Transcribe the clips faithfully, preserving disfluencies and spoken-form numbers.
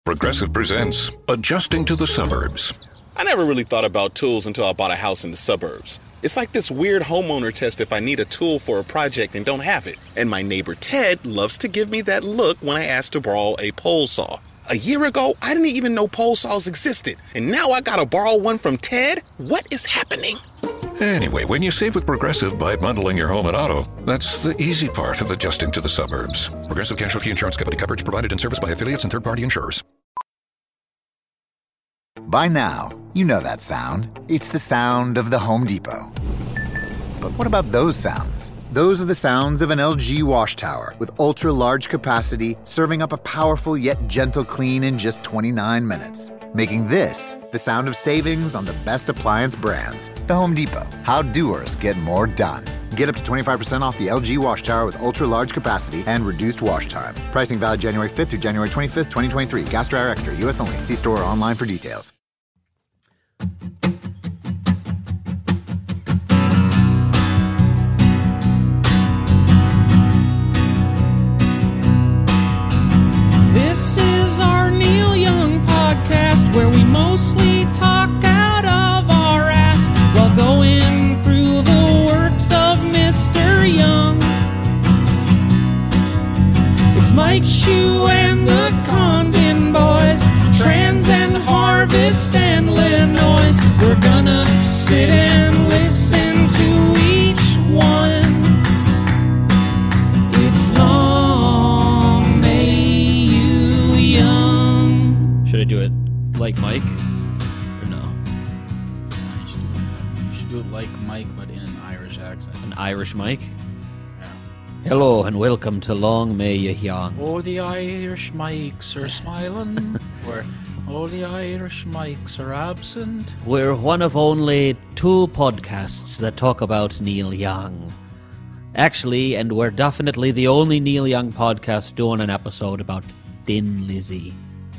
Progressive presents Adjusting to the Suburbs. I never really thought about tools until I bought a house in the suburbs. It's like this weird homeowner test if I need a tool for a project and don't have it. And my neighbor Ted loves to give me that look when I ask to borrow a pole saw. A year ago, I didn't even know pole saws existed. And now I gotta borrow one from Ted? What is happening? Anyway, when you save with Progressive by bundling your home and auto, that's the easy part of adjusting to the suburbs. Progressive Casualty Insurance Company coverage provided in service by affiliates and third-party insurers. By now, you know that sound. It's the sound of the Home Depot. But what about those sounds? Those are the sounds of an L G wash tower with ultra-large capacity, serving up a powerful yet gentle clean in just twenty-nine minutes. Making this the sound of savings on the best appliance brands. The Home Depot. How doers get more done. Get up to twenty-five percent off the L G wash tower with ultra-large capacity and reduced wash time. Pricing valid January fifth through January twenty-fifth, twenty twenty-three. Gas Dryer Extra. U S only. See store or online for details. This is our Neil Young podcast, where we mostly talk out of our ass while going through the works of Mister Young. It's Mike Shue and the Condon Boys, Trans and Harvest and Illinois. We're gonna sit and listen to each one. It's Long May You Young. Should I do it like Mike or no? You should, do it, you should do it like Mike, but in an Irish accent. An Irish Mike? Yeah. Hello and welcome to Long May You Young. Oh, the Irish Mikes are smiling, or oh, the Irish Mikes are absent. We're one of only two podcasts that talk about Neil Young. Actually, and we're definitely the only Neil Young podcast doing an episode about Thin Lizzy.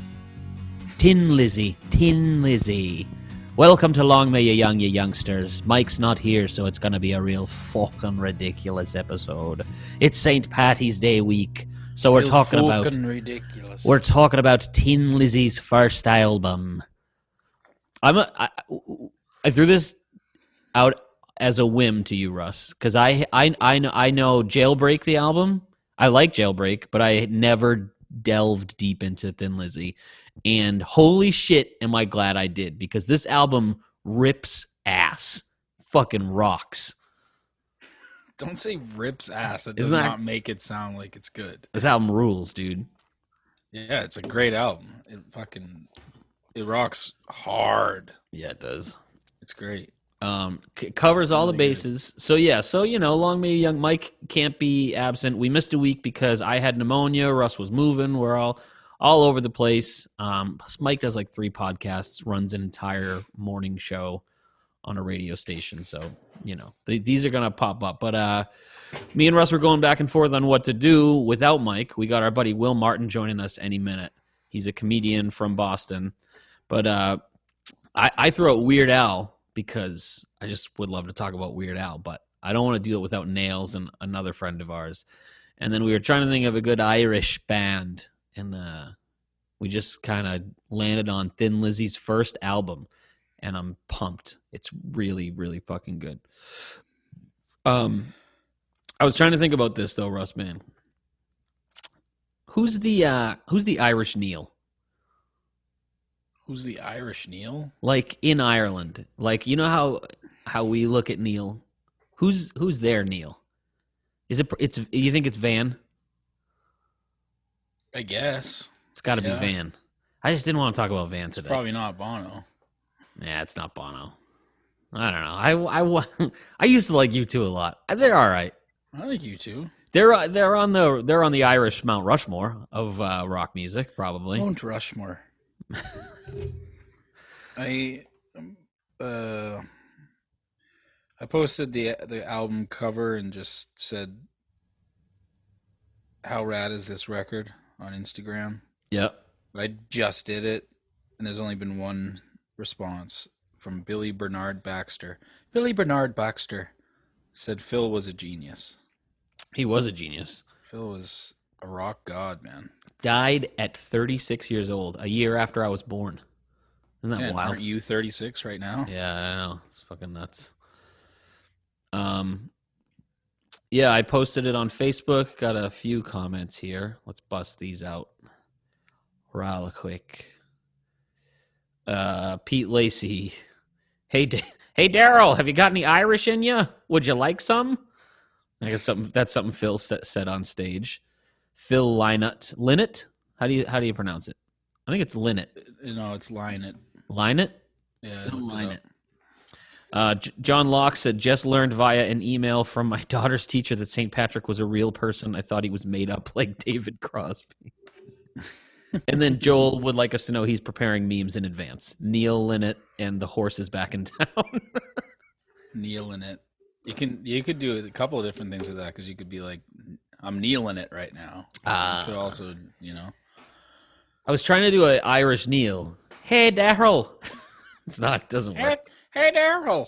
Tin Lizzy, Tin Lizzy. Welcome to Long May You Young, you youngsters. Mike's not here, so it's gonna be a real fucking ridiculous episode. It's Saint Patty's Day week, so we're Real talking about fucking ridiculous. we're talking about Tin Lizzy's first album. I'm a, I, I threw this out as a whim to you, Russ, because I I I know I know Jailbreak, the album. I like Jailbreak, but I never delved deep into Thin Lizzy. And holy shit, am I glad I did, because this album rips ass. Fucking rocks. Don't say rips ass. It does Isn't that- not make it sound like it's good. This album rules, dude. Yeah, it's a great album. It fucking, it rocks hard. Yeah, it does. It's great. Um, c- covers all the Really good. bases. So yeah, so you know, Long May You Young. Mike can't be absent. We missed a week because I had pneumonia. Russ was moving. We're all all over the place. Um, plus Mike does like three podcasts, runs an entire morning show on a radio station. So you know, th- these are gonna pop up. But uh, me and Russ were going back and forth on what to do without Mike. We got our buddy Will Martin joining us any minute. He's a comedian from Boston. But uh, I, I throw out Weird Al, because I just would love to talk about Weird Al, but I don't want to do it without Nails and another friend of ours. And then we were trying to think of a good Irish band, and uh, we just kind of landed on Thin Lizzy's first album, and I'm pumped. It's really, really fucking good. Um, I was trying to think about this though, Russ, man. Who's the uh, who's the Irish Neil? Who's the Irish Neil? Like in Ireland, like you know how how we look at Neil. Who's who's their Neil? Is it? It's. You think it's Van? I guess. It's got to Yeah. be Van. I just didn't want to talk about Van It's today. probably not Bono. Yeah, it's not Bono. I don't know. I, I, wa- I used to like U two a lot. They're all right. I like you too. They're they're on the they're on the Irish Mount Rushmore of uh, rock music, probably. Mount Rushmore. I um, uh I posted the the album cover and just said, "How rad is this record?" on Instagram. Yep. I just did it, and there's only been one response from Billy Bernard Baxter. Billy Bernard Baxter said Phil was a genius. He was a genius. Phil was a rock god, man. Died at thirty-six years old, a year after I was born. Isn't that Yeah, wild? aren't you thirty-six right now? Yeah, I know. It's fucking nuts. Um, yeah, I posted it on Facebook. Got a few comments here. Let's bust these out real quick. Uh, Pete Lacey. Hey, D- hey, Daryl, have you got any Irish in you? Would you like some? I guess something that's something Phil said, said on stage. Phil Lynott. Lynott? How do you how do you pronounce it? I think it's Lynott. You know, it's lying it. Lynott? Yeah, Phil I looked it Lynott. up. Uh, J- John Locke said, just learned via an email from my daughter's teacher that Saint Patrick was a real person. I thought he was made up like David Crosby. And then Joel would like us to know he's preparing memes in advance. Neil Lynott and the horse is back in town. Kneeling it. You can you could do a couple of different things with that because you could be like, I'm kneeling it right now. Ah. You could also, you know. I was trying to do an Irish Neil. Hey, Daryl. It's not, doesn't Hey, work. hey Daryl.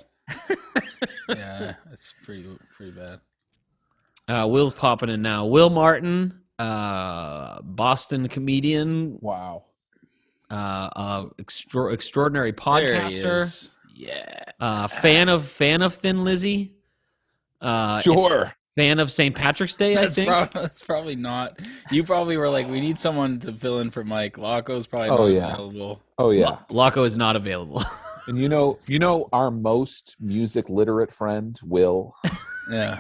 Yeah, it's pretty pretty bad. Uh, Will's popping in now. Will Martin, uh, Boston comedian, Wow. uh, uh, extra- extraordinary There he podcaster, is. Yeah. uh, fan of fan of Thin Lizzy, uh, Sure. fan of Saint Patrick's Day. I That's, think. prob- that's probably not. You probably were like, we need someone to fill in for Mike. Laco's probably Oh, not yeah. available. Oh yeah. Laco is not available. And you know, you know, our most music literate friend, Will. Yeah.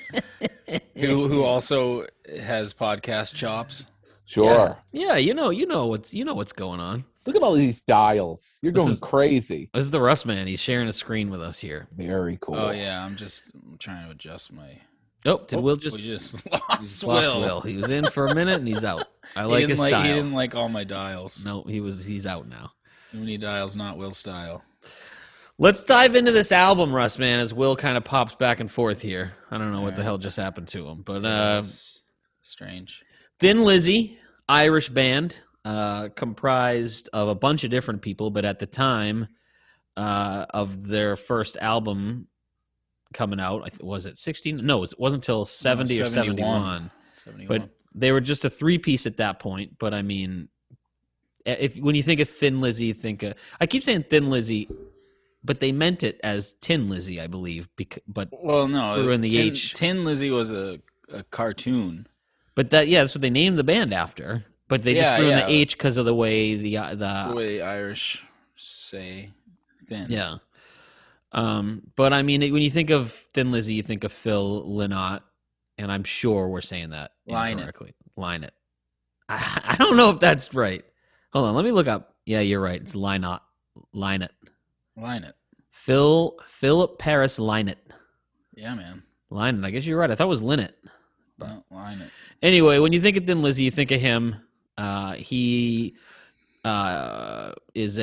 who who also has podcast chops. Sure. Yeah, you know, you know what's you know what's going on. Look at all these dials. You're This going is- crazy. This is the Russ man. He's sharing a screen with us here. Very cool. Oh yeah, I'm just trying to adjust my. Oh, did Will just, we just lost, he's lost Will. Will? He was in for a minute and he's out. I He like didn't his like, style. He didn't like all my dials. No, he was he's out now. Too many dials, not Will style. Let's dive into this album, Russ, man, as Will kind of pops back and forth here. I don't know what the Alright. hell just happened to him. But Yeah, uh, it's strange. Thin Lizzy, Irish band, uh, comprised of a bunch of different people, but at the time uh, of their first album coming out, I th- was it sixteen? No, it wasn't until seventy or seventy-one. seventy-one. But they were just a three-piece at that point. But, I mean, if when you think of Thin Lizzy, you think of... I keep saying Thin Lizzy... But they meant it as Tin Lizzy, I believe. Bec- but well, no, threw in the Tin, H. Tin Lizzy was a, a cartoon. but that yeah, that's what they named the band after. But they just Yeah, threw in yeah. the H because of the way the uh, The the way Irish say thin. yeah. Um, but I mean, when you think of Thin Lizzy, you think of Phil Lynott, and I'm sure we're saying that Line it. incorrectly. Line it. I, I don't know if that's right. Hold on, let me look up. Yeah, you're right. It's Lynott. Line it. Line it. Phil Philip Paris Lynott. Yeah, man. Lynott. I guess you're right. I thought it was Lynott. No, line it. Anyway, when you think of Thin Lizzy, you think of him. Uh, he uh, is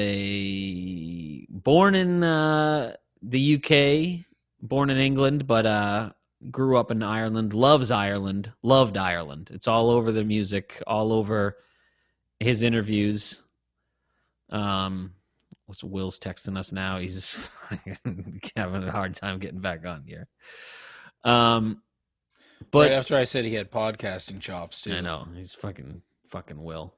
a born in uh, the U K, born in England, but uh, grew up in Ireland. Loves Ireland. Loved Ireland. It's all over the music, all over his interviews. Um, what's Will's texting us now? He's having a hard time getting back on here. Um. But right after I said he had podcasting chops too. I know he's fucking fucking Will.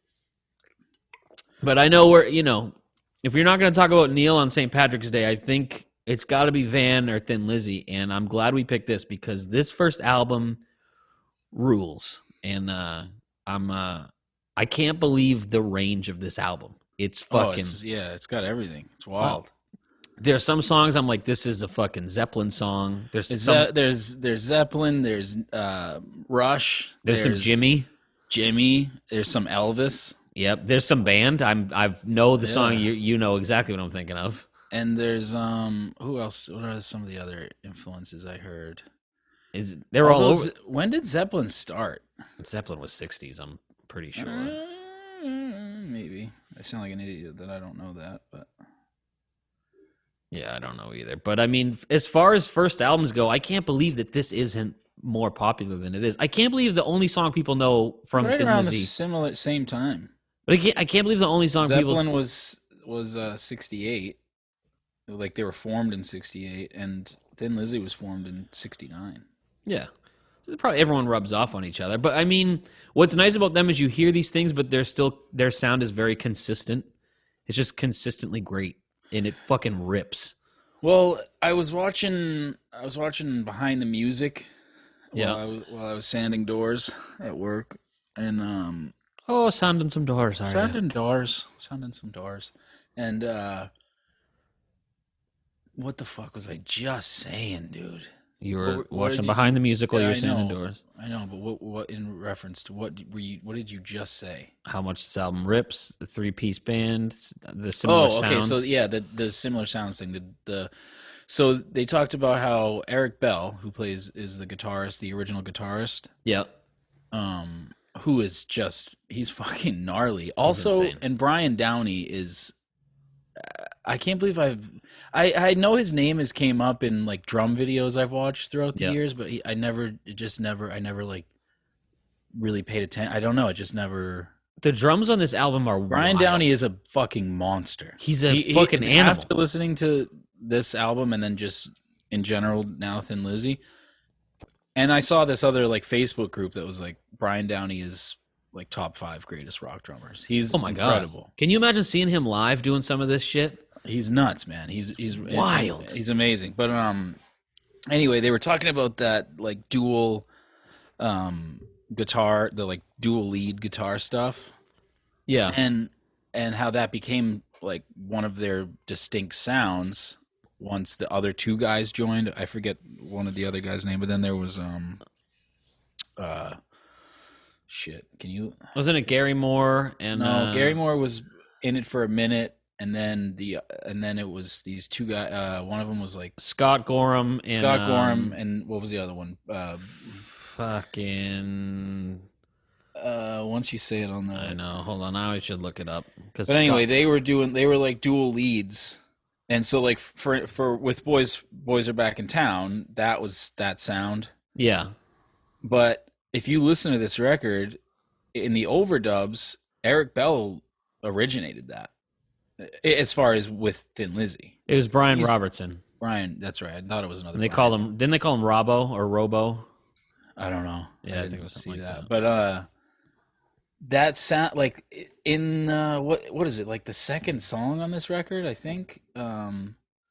But I know we're you know if you're not going to talk about Neil on Saint Patrick's Day, I think it's got to be Van or Thin Lizzy, and I'm glad we picked this because this first album rules, and uh, I'm uh, I can't believe the range of this album. It's Oh, fucking. it's, yeah, it's got everything. It's wild. There's some songs I'm like, this is a fucking Zeppelin song. There's It's, some. uh, there's there's Zeppelin. There's uh, Rush. there's some Jimmy. Jimmy. There's some Elvis. Yep. There's some band. I'm. I know the song. Yeah. You you know exactly what I'm thinking of. And there's um who else? What are some of the other influences I heard? Is they're all those, over. When did Zeppelin start? Zeppelin was sixties. I'm pretty sure. Uh, maybe I sound like an idiot that I don't know that, but Yeah, I don't know either. But I mean, as far as first albums go, I can't believe that this isn't more popular than it is. I can't believe the only song people know from right Thin around the Lizzy. similar same time. But I can't. I can't believe the only song Zeppelin people. was was uh, sixty-eight. Like they were formed in sixty-eight, and Thin Lizzy was formed in sixty-nine. Yeah. probably everyone rubs off on each other. But I mean, what's nice about them is you hear these things, but they're still their sound is very consistent. It's just consistently great, and it fucking rips. Well, I was watching. I was watching Behind the Music. Yeah. While I was, while I was sanding doors at work, and um, Oh, sanding some doors, are you? sanding doors, sanding some doors, and uh, what the fuck was I just saying, dude? You were What- what watching did you Behind do? the Music while Yeah, you were I sanding know. doors. I know, but what? What in reference to what were you? What did you just say? How much this album rips, the three-piece band, the similar Oh, okay. sounds. So yeah, the the similar sounds thing. The the so they talked about how Eric Bell, who plays is the guitarist, the original guitarist, yeah. um, who is just he's fucking gnarly. Also, insane. and Brian Downey is. uh, I can't believe I've. I I know his name has came up in like drum videos I've watched throughout the Yeah. years, but he, I never, it just never, I never like really paid attention. I don't know. It just never. The drums on this album are Brian wild. Downey is a fucking monster. He's a He- he- fucking animal. After listening to this album and then just in general now Thin Lizzy, and I saw this other like Facebook group that was like Brian Downey is like top five greatest rock drummers. He's Oh my incredible. god! Can you imagine seeing him live doing some of this shit? He's nuts, man. He's he's Wild. He's amazing. But um, anyway, they were talking about that like dual, um, guitar, the like dual lead guitar stuff, Yeah. and and how that became like one of their distinct sounds once the other two guys joined. I forget one of the other guys' name, but then there was um, uh, shit. Can you? Wasn't it Gary Moore and No, uh, Gary Moore was in it for a minute, and then the and then it was these two guys. Uh, one of them was like Scott Gorham and Scott um, Gorham, and what was the other one? Uh, fucking. uh, once you say it on the. I know. Hold on. Now I should look it up. Cause But anyway, Scott- they were doing. They were like dual leads, and so like for for with boys, boys are back in town. That was that sound. yeah, But if you listen to this record, in the overdubs, Eric Bell originated that. As far as with Thin Lizzy. it was Brian He's- Robertson. Brian, that's right. I thought it was another. And they Brian. call him. Didn't they call him Robbo or Robo? I don't know. Yeah, I think didn't it was see something like that. But uh, that sound like in uh, what what is it like the second song on this record? I think. Um,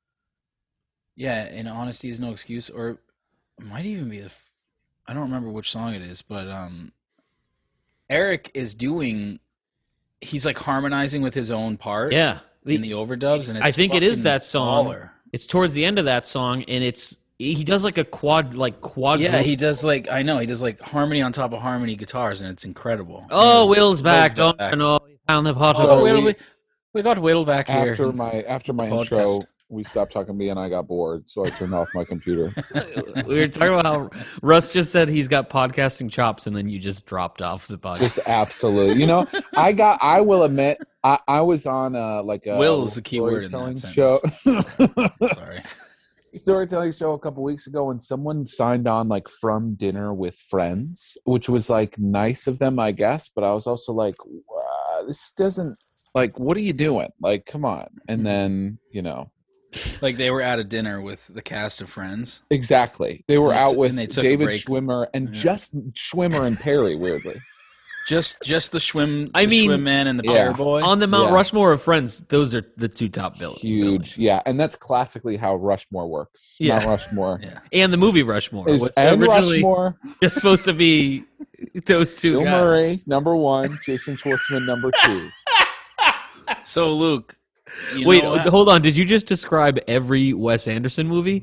yeah, in Honesty Is No Excuse, or it might even be the. f- I don't remember which song it is, but um, Eric is doing. He's like harmonizing with his own part. Yeah. in the overdubs, and it's I think it is fucking that song. baller. It's towards the end of that song, and it's he does like a quad, like quad. Yeah, he does like I know he does like harmony on top of harmony guitars, and it's incredible. Oh, And Will's back! Will's Don't back. you know? He found the pot. Oh, So Will, we- we, we got Will back here. After my after my the intro, podcast. we stopped talking to me and I got bored, so I turned off my computer. We were talking about how Russ just said he's got podcasting chops, and then you just dropped off the podcast. Just absolute. You know, I got. I will admit, I, I was on uh like a Will is the key word in that storytelling show. Sorry. storytelling show a couple weeks ago, and someone signed on like From Dinner with Friends, which was like nice of them, I guess. But I was also like, wow, this doesn't like. What are you doing? Like, come on. And then you know. Like they were at a dinner with the cast of Friends. Exactly. They were And they out took- with and they took a David break. Schwimmer and Yeah. just Schwimmer and Perry, weirdly. Just just the Schwim I the mean- Schwim Man and the Yeah. Bear Boy. On the Mount Yeah. Rushmore of Friends, those are the two top bill- Huge. buildings. Yeah. And that's classically how Rushmore works. Yeah. Mount Rushmore yeah. And the movie Rushmore is was and originally Rushmore, just supposed to be those two Bill guys. Murray, number one, Jason Schwartzman, number two. So Luke, you Wait, know, hold on. Did you just describe every Wes Anderson movie?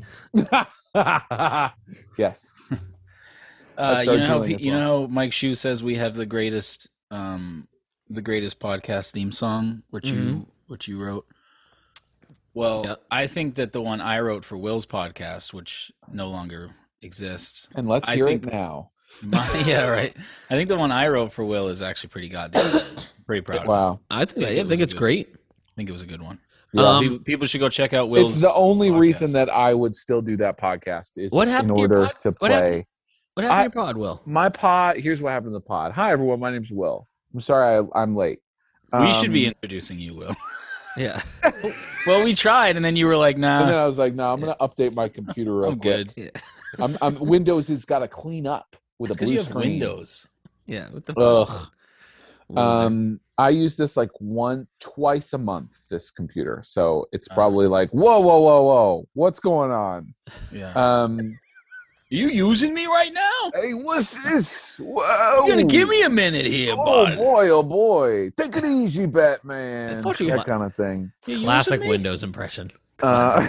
Yes. uh, That's you know how Darjeeling pe- as you well. know how Mike Shue says we have the greatest um the greatest podcast theme song, which you Mhm. which you wrote. Well, Yep. I think that the one I wrote for Will's podcast, which no longer exists. And let's I hear think- it now. My, yeah, right. I think the one I wrote for Will is actually pretty goddamn good. Pretty proud of it. Wow. I think, I I think it was think it's good. great. I think it was a good one. Yeah. Um, people, people should go check out Will's. It's the only podcast. reason that I would still do that podcast is What in happened to your order pod- to what happened- play. What happened I- to your pod, Will? My pod, here's what happened to the pod. Hi, everyone. My name's Will. I'm sorry I, I'm late. We should be Um, introducing you, Will. Yeah. Well, we tried, and then you were like, And then "Nah, I was like, no, I'm going to update my computer real I'm quick. good." I'm, I'm, Windows has got to clean up. with It's a because blue you have screen. Windows. Yeah. What the Ugh. fuck? Um, I use this like one, twice a month. This computer, so it's Uh. probably like, whoa, whoa, whoa, whoa, what's going on? Yeah. Um, Are you using me right now? hey, what's this? Whoa! You gotta give me a minute here, Oh bud. boy, oh boy, take it easy, Batman. That's That cla- kind of thing. You Classic using me? Windows impression. Uh,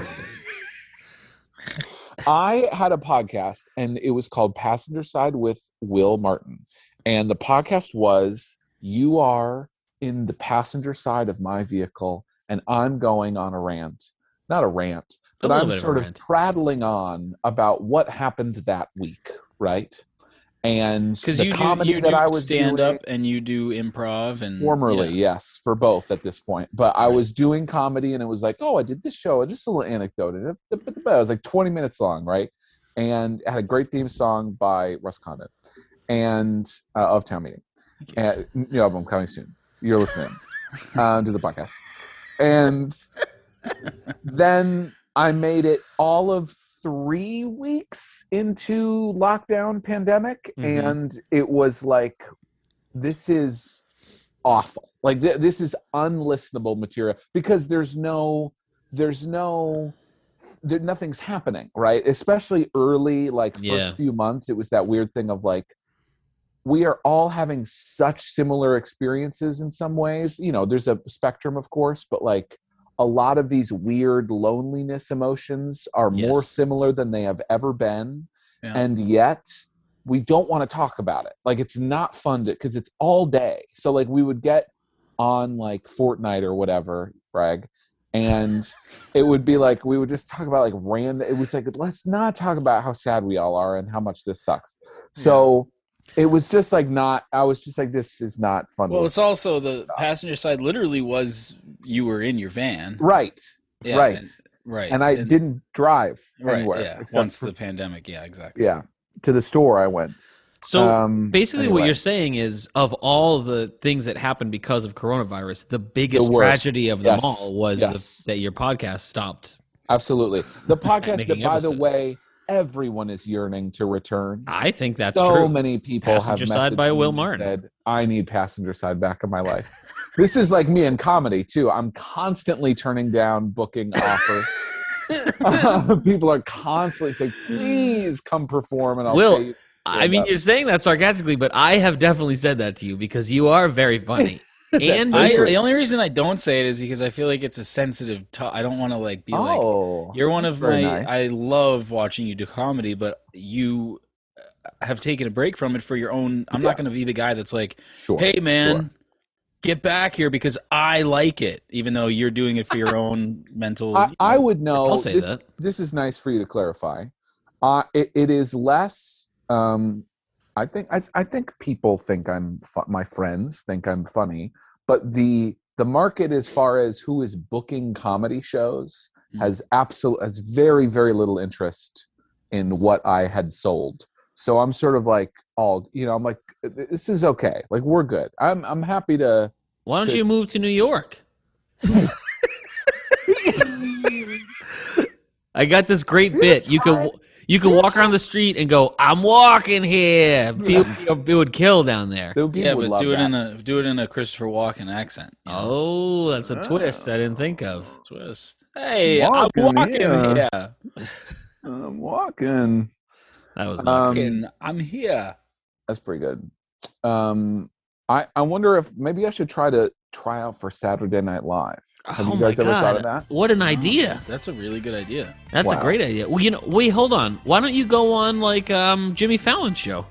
I had a podcast, and it was called Passenger Side with Will Martin, and the podcast was, "You are in the passenger side of my vehicle, and I'm going on a rant, not a rant, but little I'm bit of a sort of rant. prattling on about what happened that week, right?" And Because the you do comedy you that do I was stand doing, up and you do improv and formerly, yeah. yes, for both at this point. But I Right. was doing comedy, and it was like, oh, I did this show, and this is a little anecdote. And it it was like twenty minutes long, right? And it had a great theme song by Russ Condon and uh, of Town Meeting. And new album coming soon. You're listening um, to the podcast. And then I made it all of three weeks into lockdown pandemic, Mhm. and it was like, this is awful. Like th- this is unlistenable material because there's no, there's no, there, nothing's happening, right? Especially early, like first Yeah. few months, it was that weird thing of like, we are all having such similar experiences in some ways. You know, there's a spectrum, of course, but like a lot of these weird loneliness emotions are more Yes. similar than they have ever been. Yeah. And yet we don't want to talk about it. Like it's not fun to, because it's all day. So like we would get on like Fortnite or whatever, brag, and it would be like we would just talk about like random. It was like, let's not talk about how sad we all are and how much this sucks. So it was just like not. I was just like, this is not fun. to Well, listen it's also the passenger side literally was you were in your van. Right. Yeah, right. And, right. And I didn't drive right, anywhere. yeah. except Once for- the pandemic, yeah, exactly. yeah. To the store I went. So Um, basically, what anyway. you're saying is, of all the things that happened because of coronavirus, the biggest The worst. tragedy of them Yes. all was Yes. the, that your podcast stopped. Absolutely. The podcast Making that, by the episodes. way, everyone is yearning to return. I think that's so true. many people Passenger have Side messaged by me Will and Martin. said, I need Passenger Side back in my life. This is like me in comedy too. I'm constantly turning down booking offers. People are constantly saying, please come perform and I'll Will, pay you. I mean, up. you're saying that sarcastically, but I have definitely said that to you because you are very funny. and I, you're- the only reason I don't say it is because I feel like it's a sensitive. To- I don't want to like be like Oh, you're one that's of very my. nice. I love watching you do comedy, but you have taken a break from it for your own. I'm Yeah. not going to be the guy that's like, Sure, hey man, sure. get back here because I like it, even though you're doing it for your own mental. I, you I know. would know. I'll say this, that. This is nice for you to clarify. Uh, it, it is less. Um, I think. I, I think people think I'm. Fu- my friends think I'm funny, but the the market as far as who is booking comedy shows Mhm. has absolute has very very little interest in what I had sold. So I'm sort of like all you know. I'm like, this is okay. Like we're good. I'm I'm happy to. why don't to- you move to New York? I got this great bit. You could you could walk around the street and go, "I'm walking here." People, it would kill down there. the people Yeah, would but love do it that. in a do it in a Christopher Walken accent. you know? Oh, that's a twist I didn't think of. Twist. Hey, Walking, I'm walking yeah. here. I'm walking. That was not Um, Walking. I'm here. That's pretty good. Um, I I wonder if maybe I should try to try out for Saturday Night Live. Have Oh you guys my ever thought of God. that? What an idea. That's a really good idea. That's a Wow. great idea. Well, you know, wait, hold on. Why don't you go on like um, Jimmy Fallon's show?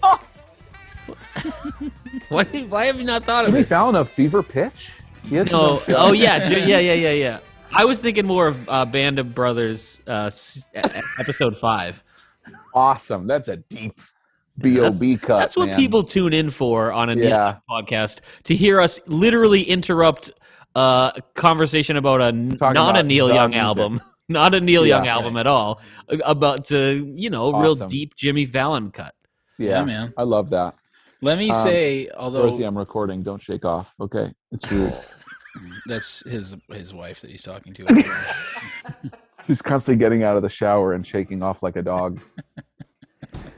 why, why have you not thought of Jimmy it? Fallon of Fever Pitch? He has his No. own show. Oh yeah, J- yeah, yeah, yeah, yeah. I was thinking more of uh, Band of Brothers, uh, s- e- episode five. Awesome. That's a deep B O B cut. That's what man. people tune in for on a Neil Yeah. Young podcast, to hear us literally interrupt uh, a conversation about a n- Talking not a about Neil the Young music. album, not a Neil Yeah. Young album at all, about to you know real Awesome. deep Jimmy Fallon cut. Yeah, Yeah, man. I love that. Let me Um, say, although Rosie, I'm recording. Don't shake off. Okay, it's rude. that's his his wife that he's talking to. She's constantly getting out of the shower and shaking off like a dog.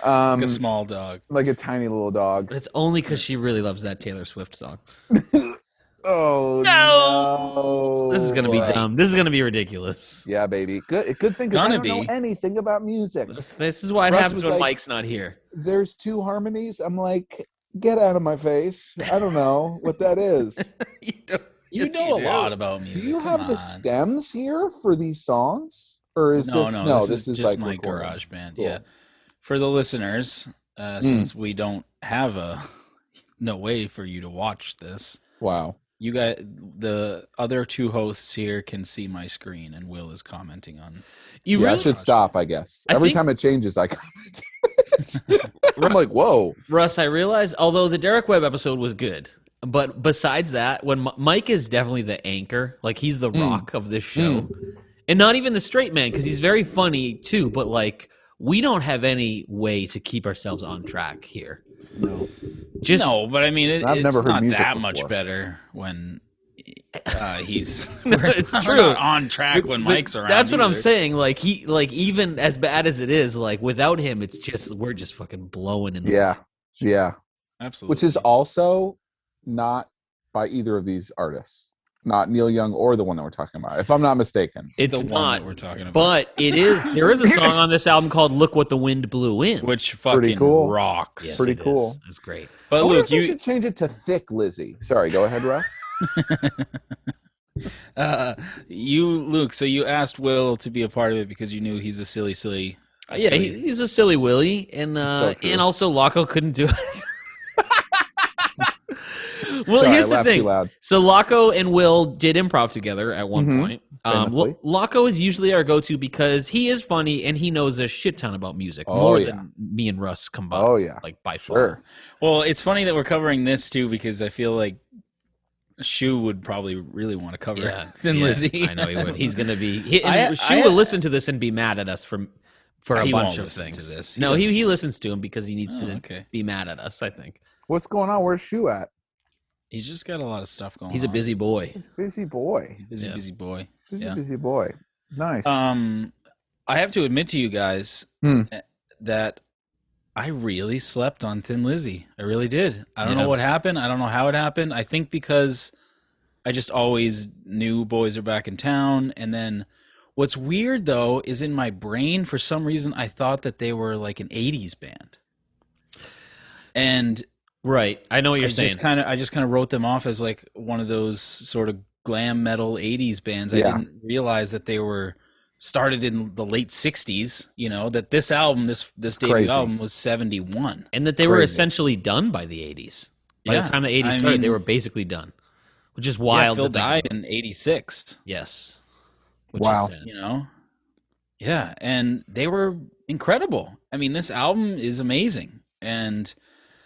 Um, Like a small dog. like a tiny little dog. But it's only because she really loves that Taylor Swift song. Oh No! no! This is gonna be dumb. This is gonna be ridiculous. Yeah, baby. Good. Good thing because I Gonna don't know be. anything about music. This, this is why it Russ happens was when like- Mike's not here. There's two harmonies. I'm like, get out of my face. I don't know what that is. you don't, You yes, know a do. lot about Do music. you Come have the on. stems here for these songs, or is No, this no, no? this, This, is, is, just like my recorded. garage band. Cool. Yeah. For the listeners, uh, since we don't have a no way for you to watch this, Wow. you got the other two hosts here can see my screen, and Will is commenting on. You yeah, really I should stop. I guess I every think- time it changes, I comment. I'm like, whoa. Russ, I realized, although the Derek Webb episode was good, but besides that, when M- Mike is definitely the anchor, like he's the rock of this show, and not even the straight man, because he's very funny too, but like we don't have any way to keep ourselves on track here. No. Just No, but I mean, it, I've it's never heard not music that much before. better when uh, he's. No, we're- it's we're true. not on track But- when but Mike's around. That's what I'm either. saying. Like he, like even as bad as it is, like without him, it's just we're just fucking blowing in the Yeah, yeah. Absolutely. Which is also not by either of these artists, not Neil Young or the one that we're talking about, if I'm not mistaken. It's the one not. that we're talking about. But it is. There is a song on this album called "Look What the Wind Blew In," which fucking cool. rocks. Yes, pretty it is. cool. It's great. But I wonder Luke, if we you should change it to Thick Lizzy. Sorry, go ahead, Russ. uh, you Luke, so you asked Will to be a part of it because you knew he's a silly, silly. a Yeah, silly- he, he's a silly Willy, and uh, So true. and also Laco couldn't do it. Well, Sorry, here's I the laughed too thing. loud. So Laco and Will did improv together at one Mhm. point. Um, Famously. Laco is usually our go-to because he is funny and he knows a shit ton about music, Oh, more yeah. than me and Russ combined. Oh, yeah. like by far. Sure. Well, it's funny that we're covering this too because I feel like Shu would probably really want to cover Yeah, Thin yeah, Lizzy. I know he would. He's gonna be. He, I- and she I- will listen to this and be mad at us for for a He bunch won't of listen to things. this. He no, he doesn't. he listens to him because he needs Oh, to okay. be mad at us. I think What's going on? Where's Shu at? He's just got a lot of stuff going. he's a on. busy boy. He's a busy boy. busy, Yeah. busy boy. He's Yeah. a busy boy. Nice. Um, I have to admit to you guys Hmm. that I really slept on Thin Lizzy. I really did. I don't Yeah. know what happened. I don't know how it happened. I think because I just always knew Boys Are Back in Town. And then what's weird, though, is in my brain, for some reason, I thought that they were like an eighties band. And Right, I know what you're I saying. just kind of I just kind of wrote them off as like one of those sort of glam metal eighties bands. I Yeah. didn't realize that they were started in the late sixties, you know, that this album, this this debut Crazy. album was seventy-one. and that they were Crazy. essentially done by the eighties. By Yeah, the time the eighties I started, they mean- were basically done, which is Yeah, wild. Phil to think died about. in eighty-six, Yes. Which Wow. Is sad. you know. Yeah, and they were incredible. I mean, this album is amazing, and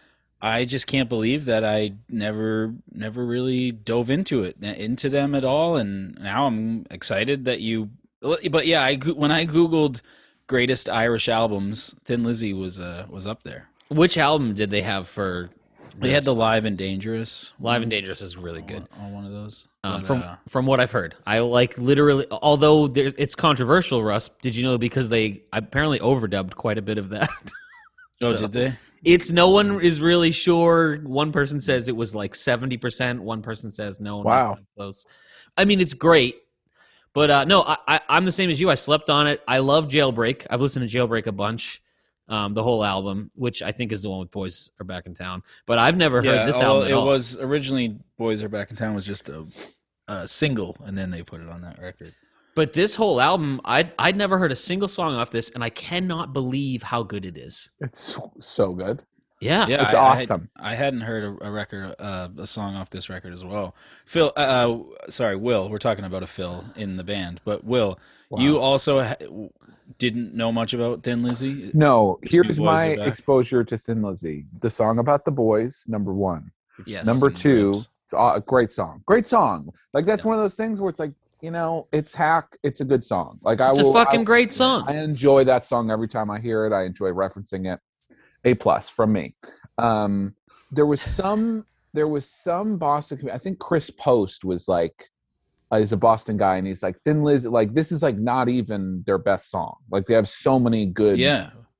I just can't believe that I never never really dove into it into them at all, and now I'm excited that you. But yeah, I go- when I googled greatest Irish albums, Thin Lizzy was uh was up there. Which album did they have for? They had this? the Live and Dangerous, Live and Dangerous is really good. on one of those. Um, But, from uh, from what I've heard, I like literally. Although there, it's controversial, Russ. Did you know because they apparently overdubbed quite a bit of that? oh, So, did they? It's no one is really sure. One person says it was like seventy percent. One person says no. not Wow. even close. I mean, it's great, but uh, no, I, I, I'm the same as you. I slept on it. I love Jailbreak. I've listened to Jailbreak a bunch, um, the whole album, which I think is the one with Boys Are Back in Town. But I've never heard this well, album at it all. was originally "Boys Are Back in Town" was just a, a single, and then they put it on that record. But this whole album, I'd I'd never heard a single song off this, and I cannot believe how good it is. It's so, so good. Yeah, Yeah, It's I, I had- awesome. I, hadn't heard a, a record, uh, a song off this record as well. Phil, uh, uh, sorry, Will. We're talking about a Phil in the band, but Will, Wow. you also ha- didn't know much about Thin Lizzy. No, Just New here's Boys my Are Back. exposure to Thin Lizzy. The song about the boys, number one. yes. Number Some two, rips. it's a a great song. Great song. Like that's one of those things where it's like, you know, it's hack. It's a good song. Like I It's will. a fucking I, great song. I enjoy that song every time I hear it. I enjoy referencing it. A plus from me. Um, there was some. There was some Boston. I think Chris Post was like, uh, he's a Boston guy, and he's like Thin Lizzy. Like this is like not even their best song. Like they have so many good Yeah,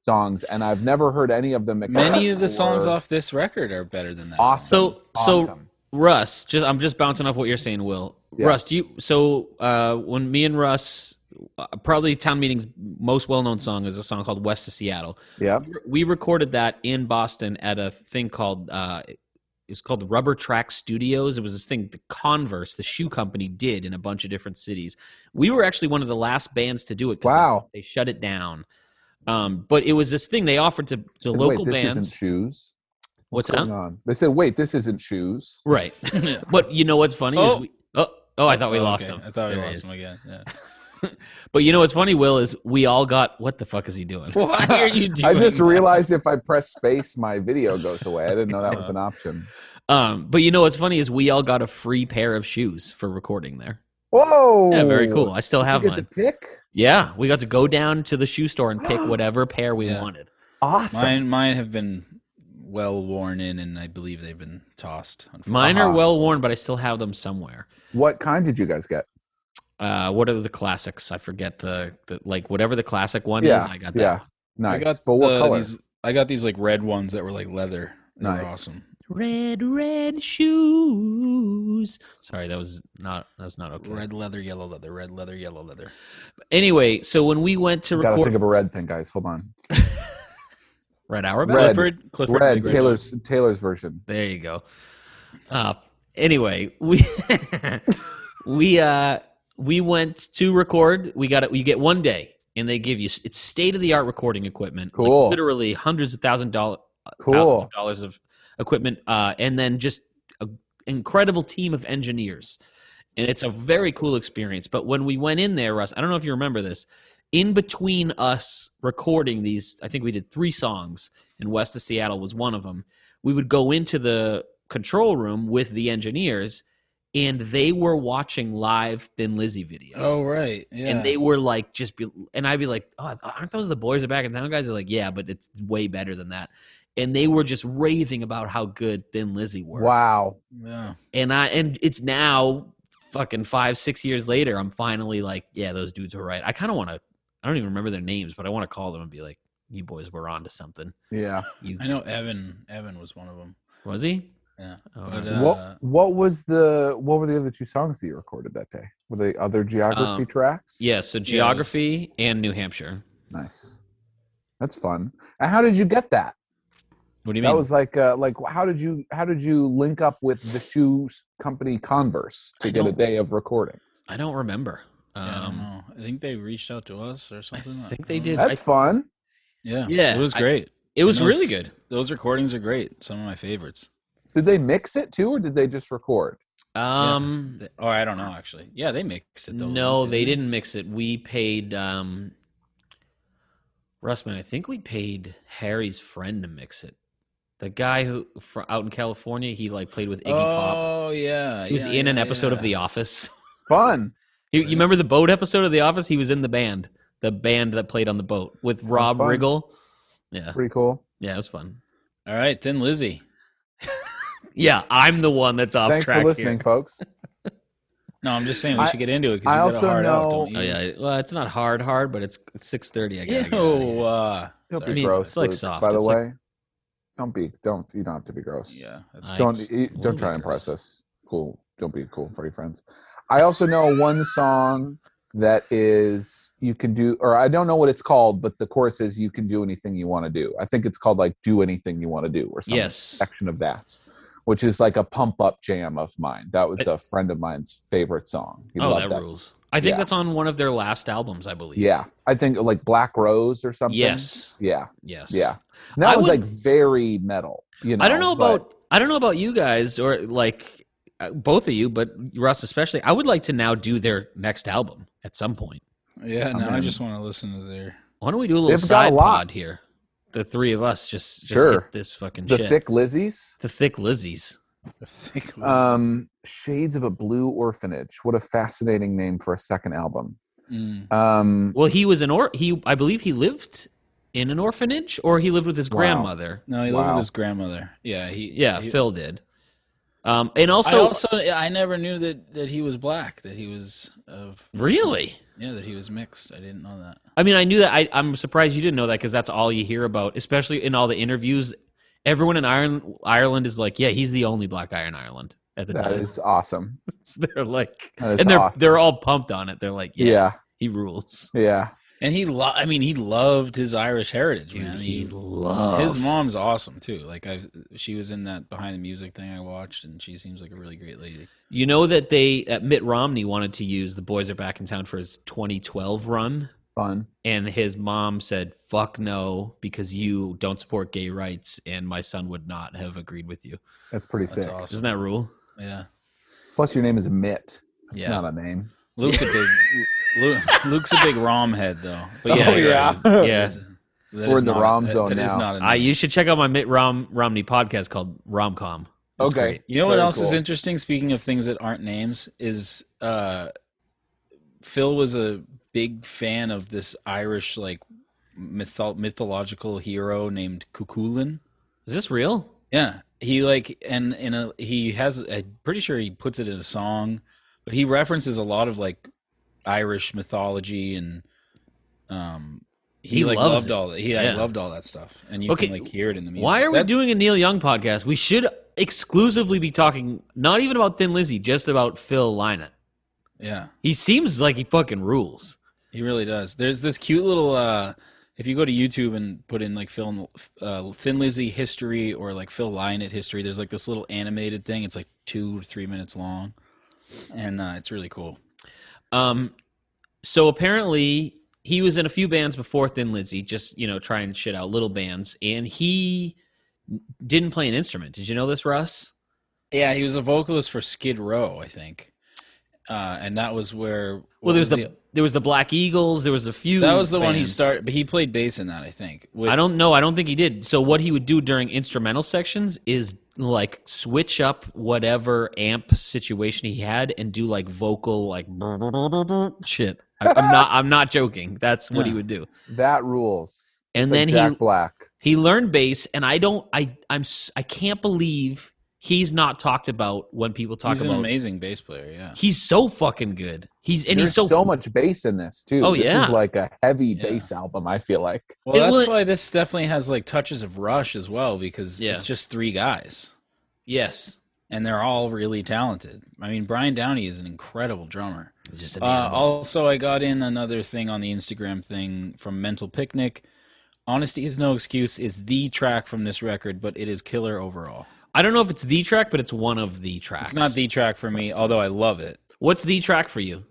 songs, and I've never heard any of them. Many of the except songs for- off this record are better than that. Awesome. song. So so Awesome. Russ, just I'm just bouncing off what you're saying, Will. Yeah. Russ, do you so uh, when me and Russ uh, probably Town Meeting's most well-known song is a song called West of Seattle. Yeah. We recorded that in Boston at a thing called uh, it was called Rubber Track Studios. It was this thing the Converse, the shoe company, did in a bunch of different cities. We were actually one of the last bands to do it. 'Cause Wow. They, they shut it down. Um, but it was this thing they offered to, to Said, local Wait, this bands. isn't shoes. What's going that? on? They said, "Wait, this isn't shoes." Right. But you know what's funny Oh. is we. Oh, oh, I thought we Oh, lost okay. him. I thought we There he lost is. him again. Yeah. But you know what's funny, Will, is we all got. What the fuck is he doing? Why are you doing? I just that? realized if I press space, my video goes away. I didn't know that was an option. Um, but you know what's funny is we all got a free pair of shoes for recording there. Whoa! Yeah, very cool. I still have you get mine. to pick. Yeah, we got to go down to the shoe store and pick whatever pair we Yeah. wanted. Awesome. Mine, mine have been well worn in, and I believe they've been tossed. Mine are Uh-huh. well worn, but I still have them somewhere. What kind did you guys get? Uh, what are the classics? I forget the, the like whatever the classic one Yeah, is. I got that. yeah. one. Nice. I got but what the- color? These, I got these like red ones that were like leather. They were Nice. awesome. Red, red shoes. Sorry, that was not that was not okay. Red leather, yellow leather, red leather, yellow leather. Anyway, so when we went to Gotta record think of a red thing, guys. Hold on. Red Auerbach, Red. Clifford, Clifford, Red, Big Red Taylor's Taylor's version. there you go. Uh, anyway, we we uh we went to record. We got it. You get one day, and they give you it's state of the art recording equipment. like Cool. literally hundreds of thousand dollars, Cool. thousands of dollars of equipment, uh, and then just an incredible team of engineers. And it's a very cool experience. But when we went in there, Russ, I don't know if you remember this. In between us recording these, I think we did three songs, and West of Seattle was one of them. We would go into the control room with the engineers, and they were watching live Thin Lizzy videos. Oh right, yeah. And they were like, just be, and I'd be like, oh, aren't those the Boys Are Back in Town guys? They're like, yeah, but it's way better than that. And they were just raving about how good Thin Lizzy were. Wow. yeah. And I, and it's now fucking five, six years later, I'm finally like, yeah, those dudes were right. I kind of want to, I don't even remember their names, but I want to call them and be like, you boys were on to something. Yeah. You, I know Evan. Evan was one of them. Was he? Yeah. Oh, But, yeah. uh, what what was the what were the other two songs that you recorded that day? Were they other geography Um, tracks? Yeah, so Geography and New Hampshire. Nice. That's fun. And how did you get that? What do you That mean? was like uh, like how did you how did you link up with the shoe company Converse to I get a don't- day of recording? I don't remember. yeah, I don't Um, know. I think they reached out to us or I something. think I they don't did. know. That's fun. Yeah. Yeah, It was I- great. it was And those- really good. Those recordings are great. Some of my favorites. Did they mix it too, or did they just record? Um, They- or I don't know actually. Yeah, they mixed it though. no, they didn't mix it. We paid um, Russman. I think we paid Harry's friend to mix it. The guy who fr out in California, he like played with Iggy Pop. Oh yeah. He was yeah, in an yeah, episode of yeah. The Office. Fun. You, you remember the boat episode of The Office? He was in the band, the band that played on the boat with Rob fun. Riggle. Yeah, Pretty cool. yeah, it was fun. All right, Thin Lizzy. Yeah, I'm the one that's off Thanks track for listening, here. folks. No, I'm just saying we I- should get into it I because you got also a hard out, know- don't you? Oh yeah, well, it's not hard, hard, but it's six thirty. I gotta Ew, get out of here. uh, Don't sorry. be I mean, gross. it's like Luke, soft. By the It's like- way, don't be don't you don't have to be gross. Yeah, that's I- Don't Nice. you, We'll don't be try to impress gross. us. Cool. Don't be cool for your friends. I also know one song that is you can do, or I don't know what it's called, but the chorus is "You can do anything you want to do." I think it's called like "Do Anything You Want to Do" or some Yes. section of that, which is like a pump up jam of mine. That was a friend of mine's favorite song. He Oh, loved that rules. I think Yeah. that's on one of their last albums, I believe. Yeah, I think like Black Rose or something. Yes. Yeah. Yes. Yeah. And that I one's would- like very metal. You know. I don't know but- about I don't know about you guys or like uh, both of you, but Russ especially. I would like to now do their next album at some point. Yeah, no, I mean- just want to listen to their. Why don't we do a little They've got a side lot. pod here? The three of us just, just Sure. hit this fucking the shit. Thick Lizzies. the thick Lizzies. Um, Shades of a Blue Orphanage. What a fascinating name for a second album. Mm. Um, Well, he was an or he. I believe he lived in an orphanage, or he lived with his Wow. grandmother. No, he lived Wow. with his grandmother. Yeah, he. Yeah, he, Phil did. Um, and I also, also I never knew that, that he was black. That he was of really, yeah, that he was mixed. I didn't know that. I mean, I knew that. I, I'm surprised you didn't know that because that's all you hear about, especially in all the interviews. Everyone in Ireland, Ireland is like, yeah, he's the only black guy in Ireland at the That time. is awesome. So they're like, That is and they're awesome. they're all pumped on it. They're like, yeah, Yeah. he rules. Yeah. And he, lo- I mean, he loved his Irish heritage, Dude, man. he He, loved his mom's awesome too. Like I, she was in that behind the music thing I watched, and she seems like a really great lady. You know that they uh, Mitt Romney wanted to use The Boys Are Back in Town for his twenty twelve run, Fun. and his mom said, "Fuck no," because you don't support gay rights, and my son would not have agreed with you. That's pretty That's sick. awesome. Isn't that rule? Yeah, Plus, your name is Mitt. That's Yeah. not a name. Luke's a big, Luke, Luke's a big Rom head though. But Yeah, Oh, you're yeah. right. that Yeah. is- that We're is in the not a- Rom that- zone that is now. not a I, name. you should check out my Mitt Rom, Romney podcast called Romcom. It's Okay. great. You know what Very else is cool. interesting? Speaking of things that aren't names, is uh, Phil was a big fan of this Irish like mytho- mythological hero named Cuchulainn. Is this real? Yeah, he like and in a he has. I'm pretty sure he puts it in a song, but he references a lot of like Irish mythology and um. He, He like loves loved it. all that. He Yeah. like, loved all that stuff, and you Okay, can like hear it in the music. Why are we That's- doing a Neil Young podcast? We should exclusively be talking not even about Thin Lizzy, just about Phil Lynott. Yeah. He seems like he fucking rules. He really does. There's this cute little uh if you go to YouTube and put in like Phil uh, Thin Lizzy history or like Phil Lynott history, there's like this little animated thing. It's like two to three minutes long, and uh, it's really cool. Um, so apparently he was in a few bands before Thin Lizzy, just, you know, trying shit out, little bands, and he didn't play an instrument. Did you know this, Russ? Yeah, he was a vocalist for Skid Row, I think, uh, and that was where. Well, what there was was the there was the Black Eagles. There was a few. that was the one he bands. started, but he played bass in that, I think. with- I don't know. I don't think he did. So what he would do during instrumental sections is like switch up whatever amp situation he had and do like vocal like shit. I, I'm not. I'm not joking. That's what he Yeah. would do. That rules. And It's then like Jack he Black. he learned bass, and I don't. I I'm. s- I can't believe he's not talked about when people talk He's an about. amazing bass player. Yeah. He's so fucking good. He's and There's he's so so much bass in this too. Oh, this yeah. is like a heavy Yeah. bass album. I feel like. Well, It that's will- why this definitely has like touches of Rush as well, because Yeah. it's just three guys. yes. And they're all really talented. I mean, Brian Downey is an incredible drummer. He's just an Uh, animal. also, I got in another thing on the Instagram thing from Mental Picnic. Honesty is No Excuse is the track from this record, but it is killer overall. I don't know if it's the track, but it's one of the tracks. It's not the track for me, although I love it. What's the track for you?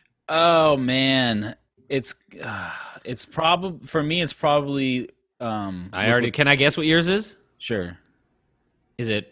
Oh man, it's uh, it's probably for me. It's probably um. I already. Can I guess what yours is? sure. Is it?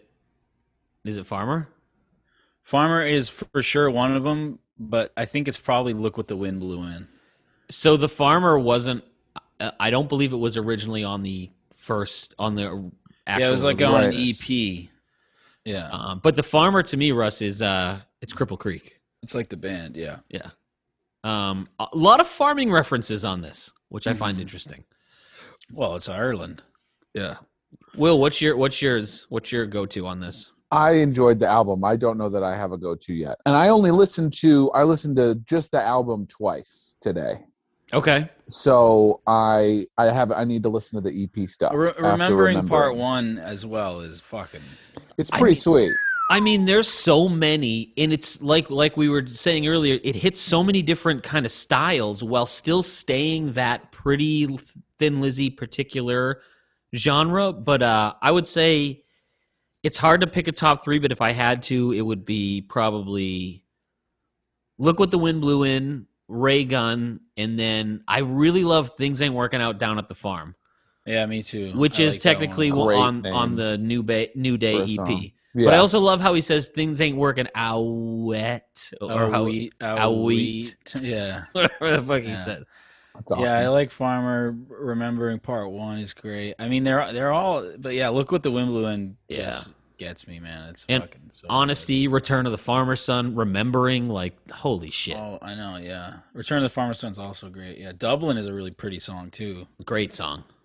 Is it Farmer? Farmer is for sure one of them, but I think it's probably Look What the Wind Blew In. So the Farmer wasn't. uh, I don't believe it was originally on the first on the actual. Yeah, it was like release on of an this. E P. Yeah, Um, but the Farmer to me, Russ, is uh, it's Cripple Creek. it's like the band. Yeah. Yeah. Um, a lot of farming references on this, which I find Mhm. interesting. Well, it's Ireland. Yeah. Will, what's your what's yours? What's your go to on this? I enjoyed the album. I don't know that I have a go-to yet. And I only listened to I listened to just the album twice today. Okay. So I I have I need to listen to the E P stuff. Re- after remembering part one as well is fucking. It's I pretty mean- sweet. I mean, there's so many, and it's like like we were saying earlier, it hits so many different kind of styles while still staying that pretty Thin Lizzy particular genre. But uh, I would say it's hard to pick a top three, but if I had to, it would be probably Look What the Wind Blew In, Ray Gun, and then I really love Things Ain't Working Out Down at the Farm, Yeah, me too. which I is like that technically one. Great on name on the New, ba- New Day for a E P. song. But I Yeah. also love how he says things ain't working out wet or Oh, how wheat, oh, how wheat. wheat. Yeah. whatever the fuck he Yeah. says. That's awesome. Yeah, I like Farmer. Remembering part one is great. I mean, they're they're all, but yeah, Look What the Wind Blew In just gets me, man. It's And fucking so Honesty, Return of the Farmer's Son, Remembering, like holy shit, good. Oh, I know. Yeah, Return of the Farmer's Son's also great. Yeah, Dublin is a really pretty song too. great song.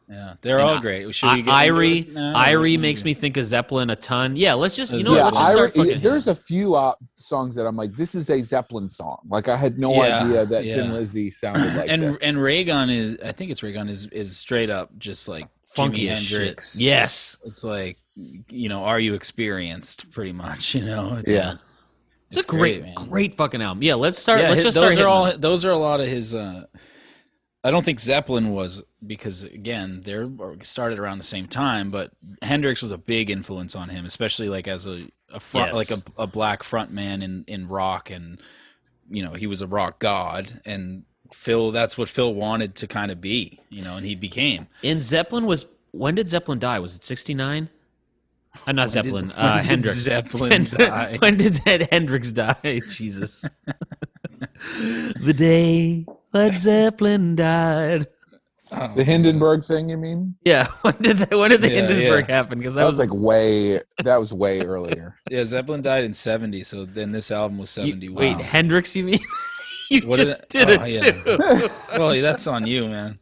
Yeah, they're And all I- great. Should we I, get into Irie, it now? Irie makes me think of Zeppelin a ton. Yeah, let's just you know yeah, what, let's just start I, fucking. there's a few uh, songs that I'm like, this is a Zeppelin song. Like I had no Yeah, idea that yeah. Thin Lizzy sounded like and this. and Raygun is, I think it's Raygun is is straight up just like funky Jimi as shit. Hendrix. Yes. It's like, you know, are you experienced? Pretty much, you know. It's, Yeah. It's, a great, man. great fucking album. Yeah, let's start. Yeah, let's his- just start. those are hitting all. them. Those are a lot of his. Uh, I don't think Zeppelin was, because again they're started around the same time, but Hendrix was a big influence on him, especially like as a, a front, Yes. like a, a black front man in in rock, and you know he was a rock god, and Phil. That's what Phil wanted to kind of be, you know, and he became. And Zeppelin was. When did Zeppelin die? Was it sixty-nine? Uh, not Zeppelin. did- uh, when did Hendrix. Zeppelin Hen- die? When did Ed Hendrix die? Jesus. The day Led Zeppelin died. Oh, The Hindenburg thing, you mean? Yeah. When did the, when did the Yeah, Hindenburg yeah. happen? Because That was like way. That was way earlier. yeah, Zeppelin died in seventy, so then this album was You- seventy. wait, Wow. Hendrix? You mean? You What did just it- did oh, it yeah. too. Well, that's on you, man.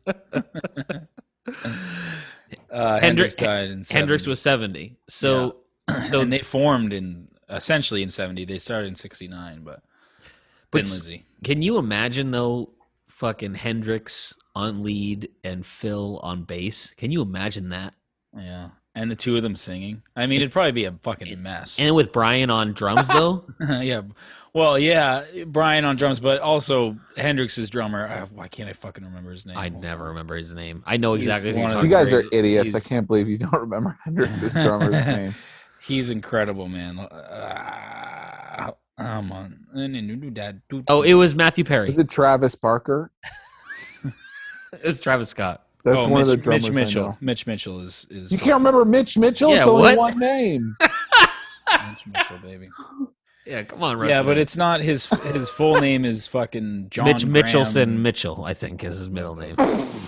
Uh, Hendrix died in seventy. Hendrix was seventy. So, so and they formed in essentially in seventy. They started in sixty-nine, but But Thin s- Lizzy. Can you imagine though, fucking Hendrix on lead and Phil on bass? Can you imagine that? Yeah, and the two of them singing. I mean, it'd probably be a fucking mess. And with Brian on drums though? yeah, well, yeah, Brian on drums, but also Hendrix's drummer. Uh, why can't I fucking remember his name? I never remember his name. I know He's exactly who you're one of talking You the guys are great- idiots. I he's- can't believe you don't remember Hendrix's drummer's name. He's incredible, man. Uh, I'm on. Oh, it was Matthew Perry. Is it Travis Barker? It was Travis Scott. That's oh, one Mitch, of the drummers Mitch I Mitchell. know. Mitch Mitchell is is. You can't remember Mitch Mitchell? Yeah, it's only what? one name. Mitch Mitchell, baby. Yeah, come on, Yeah, Russ, but man. it's not his. His full name is fucking John Mitch Graham. Mitchelson Mitchell, I think, is his middle name.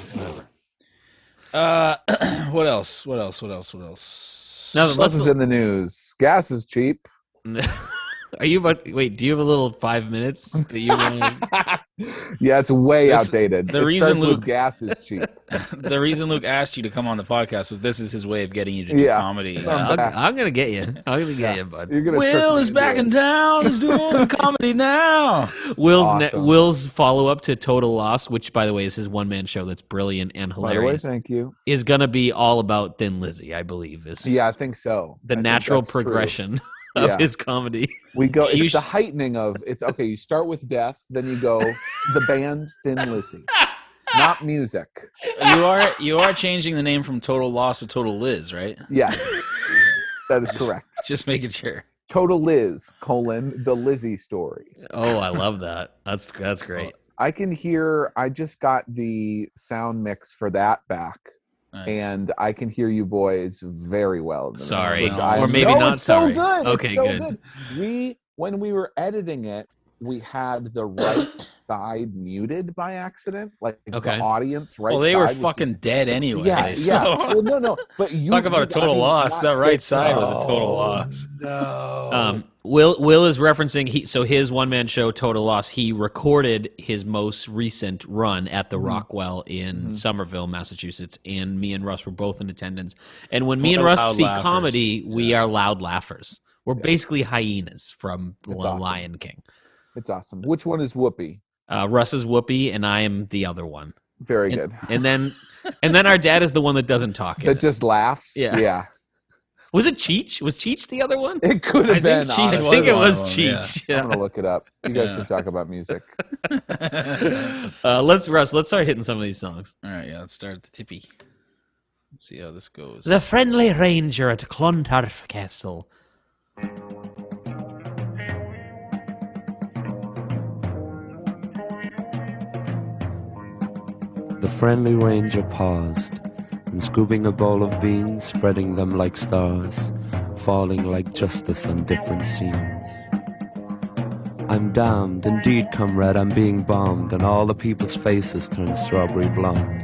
Uh, what else? What else? What else? What else? Now, This let's, is in the news. Gas is cheap. are you about? Wait, do you have a little five minutes that you want? to... Yeah, it's way This- outdated. the It reason starts with Luke- gas is cheap. The reason Luke asked you to come on the podcast was this is his way of getting you to do Yeah. comedy. I'm I'm, back. I'm gonna get you. I'm gonna get you, bud. You're gonna trick Will me is into back it. in town. He's doing comedy now. Will's ne- Awesome. Will's follow up to Total Loss, which by the way is his one man show that's brilliant and By the way, hilarious, thank you. is gonna be all about Thin Lizzy, I believe. Is Yeah, I think so. the I think natural that's true. progression of Yeah. his comedy. We go. You It's sh- the heightening of. It's okay. You start with death, then you go the band Thin Lizzy, not music. You are you are changing the name from Total Loss to Total Liz, right? Yes, that is correct. Just making sure. Total Liz colon the Lizzie story. Oh, I love that. That's that's great. I can hear. I just got the sound mix for that back, Nice. and I can hear you boys very well. in the mix, Sorry. which Or I- maybe No, not it's sorry. So good. Okay, it's so good. We when we were editing it, we had the right side muted by accident, like Okay. the audience right. well, they were side, which fucking is- dead anyway. Yeah, so- yeah. Well, no, no. But you Talk about a you- total I mean, loss. not That right straight- side was a total Oh, loss. No. Um, Will Will is referencing he so his one man show Total Loss. He recorded his most recent run at the Mm-hmm. Rockwell in Somerville, Massachusetts, and me and Russ were both in attendance. And when me and Loud Russ see laughers. comedy, we are loud laughers. We're basically hyenas from The awesome. Lion King. It's awesome. Which one is Whoopi? Uh, Russ is Whoopi, and I am the other one. Very And, good. and then and then our dad is the one that doesn't talk. in That it. just laughs. Yeah. Yeah. Was it Cheech? Was Cheech the other one? It could I have think been. Cheech I honestly. think it one of was them, yeah. Cheech. I'm Yeah. gonna look it up. You guys Yeah. can talk about music. Uh, let's Russ. Let's start hitting some of these songs. All right, yeah. Let's start at the tippy. Let's see how this goes. The Friendly Ranger at Clontarf Castle. The friendly ranger paused, and scooping a bowl of beans, spreading them like stars, falling like justice on different scenes. I'm damned, indeed, comrade, I'm being bombed, and all the people's faces turn strawberry blonde.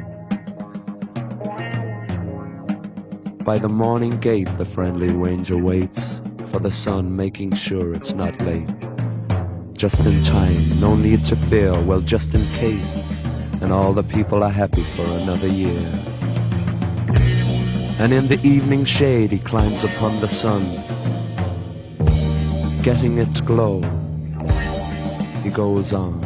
By the morning gate, the friendly ranger waits for the sun, making sure it's not late. Just in time, no need to fear, well, just in case, and all the people are happy for another year. And in the evening shade he climbs upon the sun, getting its glow. He goes on,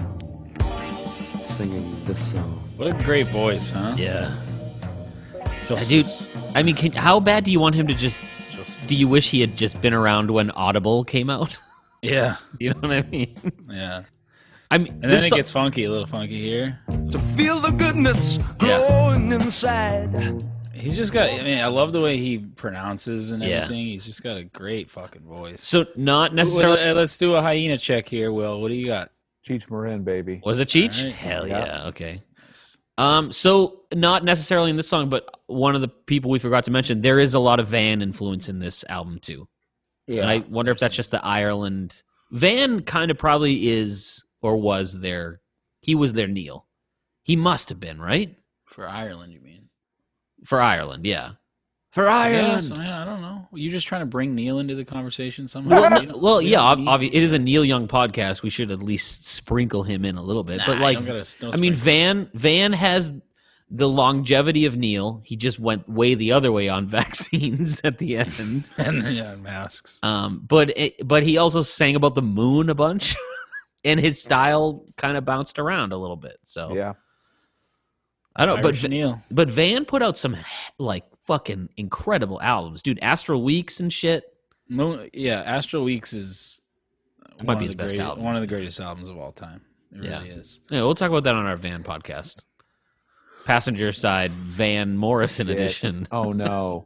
singing this song. What a great voice, huh? Yeah. Justice. Dude, I mean, can, how bad do you want him to just... Justice. Do you wish he had just been around when Audible came out? Yeah. You know what I mean? Yeah. I mean, And then this it so- gets funky, a little funky here. To feel the goodness growing inside. He's just got, I mean, I love the way he pronounces and Yeah. everything. He's just got a great fucking voice. So not Well, necessarily... uh, let's do a hyena check here, Will. What do you got? Cheech Marin, baby. Was it Cheech? All right. Hell Yeah. yeah. Okay. Um, so not necessarily in this song, but one of the people we forgot to mention, there is a lot of Van influence in this album too. Yeah. And I wonder if that's just the Ireland. Van kind of probably is or was their. He was their Neil. He must have been, right? For Ireland, you mean? For Ireland, yeah. For I Ireland. guess, I, mean, I don't know. You're just trying to bring Neil into the conversation somehow? Well, You no- don't- well, you yeah, don't ob- need- obvi- it is a Neil Young podcast. We should at least sprinkle him in a little bit. Nah, but you like, don't gotta- no I mean, sprinkle. Van Van has the longevity of Neil. He just went way the other way on vaccines at the end. and yeah, masks. Um, but it, but he also sang about the moon a bunch, and his style kind of bounced around a little bit. So Yeah. I don't. Irish But Neil. but Van put out some like fucking incredible albums, dude. Astral Weeks and shit. Mo- yeah, Astral Weeks is Might one be of his the best great- album. One of the greatest albums of all time. It Yeah. really is. Yeah, we'll talk about that on our Van podcast. Passenger side Van Morrison Shit. edition. Oh no.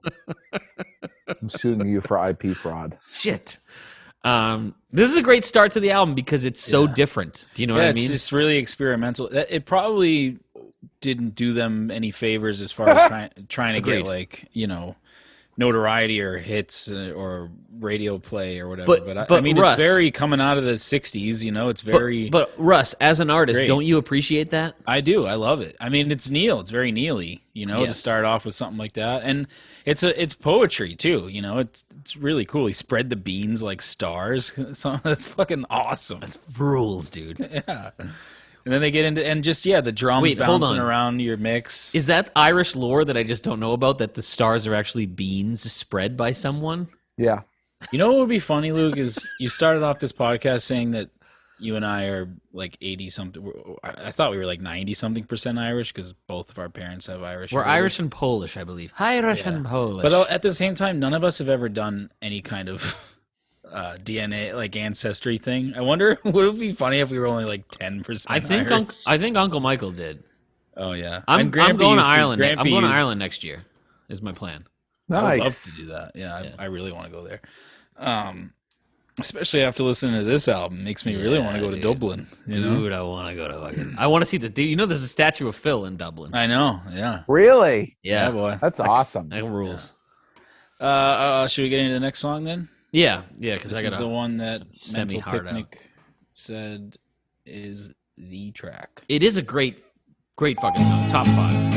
I'm suing you for I P fraud. Shit. Um, this is a great start to the album because it's so Yeah. different. Do you know yeah, what I it's mean? just really experimental. That- It probably didn't do them any favors as far as trying trying to Agreed. get like you know notoriety or hits uh, or radio play or whatever. But- But, I, I but mean, Russ- it's very coming out of the sixties. You know, it's But- very. but, Russ, as an artist, Great. don't you appreciate that? I do. I love it. I mean, it's Neil. It's very Neil-y, you know, to Yes. start off with something like that. And it's a it's poetry too, you know. It's it's really cool. He spread the beans like stars. So that's fucking awesome. That's rules, dude. Yeah. And then they get into and just yeah, the drums Wait, hold bouncing on. around your mix. Is that Irish lore that I just don't know about, that the stars are actually beans spread by someone? Yeah. You know what would be funny, Luke, is you started off this podcast saying that you and I are like eighty something. I I thought we were like ninety something percent Irish because both of our parents have Irish. We're heritage. Irish and Polish, I believe. Irish Yeah. and Polish. But uh, at the same time, none of us have ever done any kind of uh, D N A like ancestry thing. I wonder, would it be funny if we were only like ten percent? I think Irish? Unc I think Uncle Michael did. Oh yeah, I'm, And I'm Grandpa going to used Ireland. Grandpa I'm going to used- Ireland next year. Is my plan. I would love Nice. to do that. Yeah, Yeah. I, I really want to go there. Um, especially after listening to this album, makes me really Yeah, want to go to dude. Dublin. You know? Dude, I want to go to fucking. I want to see the. Dude, you know, there's a statue of Phil in Dublin. I know. Yeah. Really? Yeah, Yeah, boy. That's awesome. that rules. Uh, uh, should we get into the next song then? Yeah, yeah, because This I is got the one that semi Mental hard out. Picnic said is the track. It is a great, great fucking song. Top five.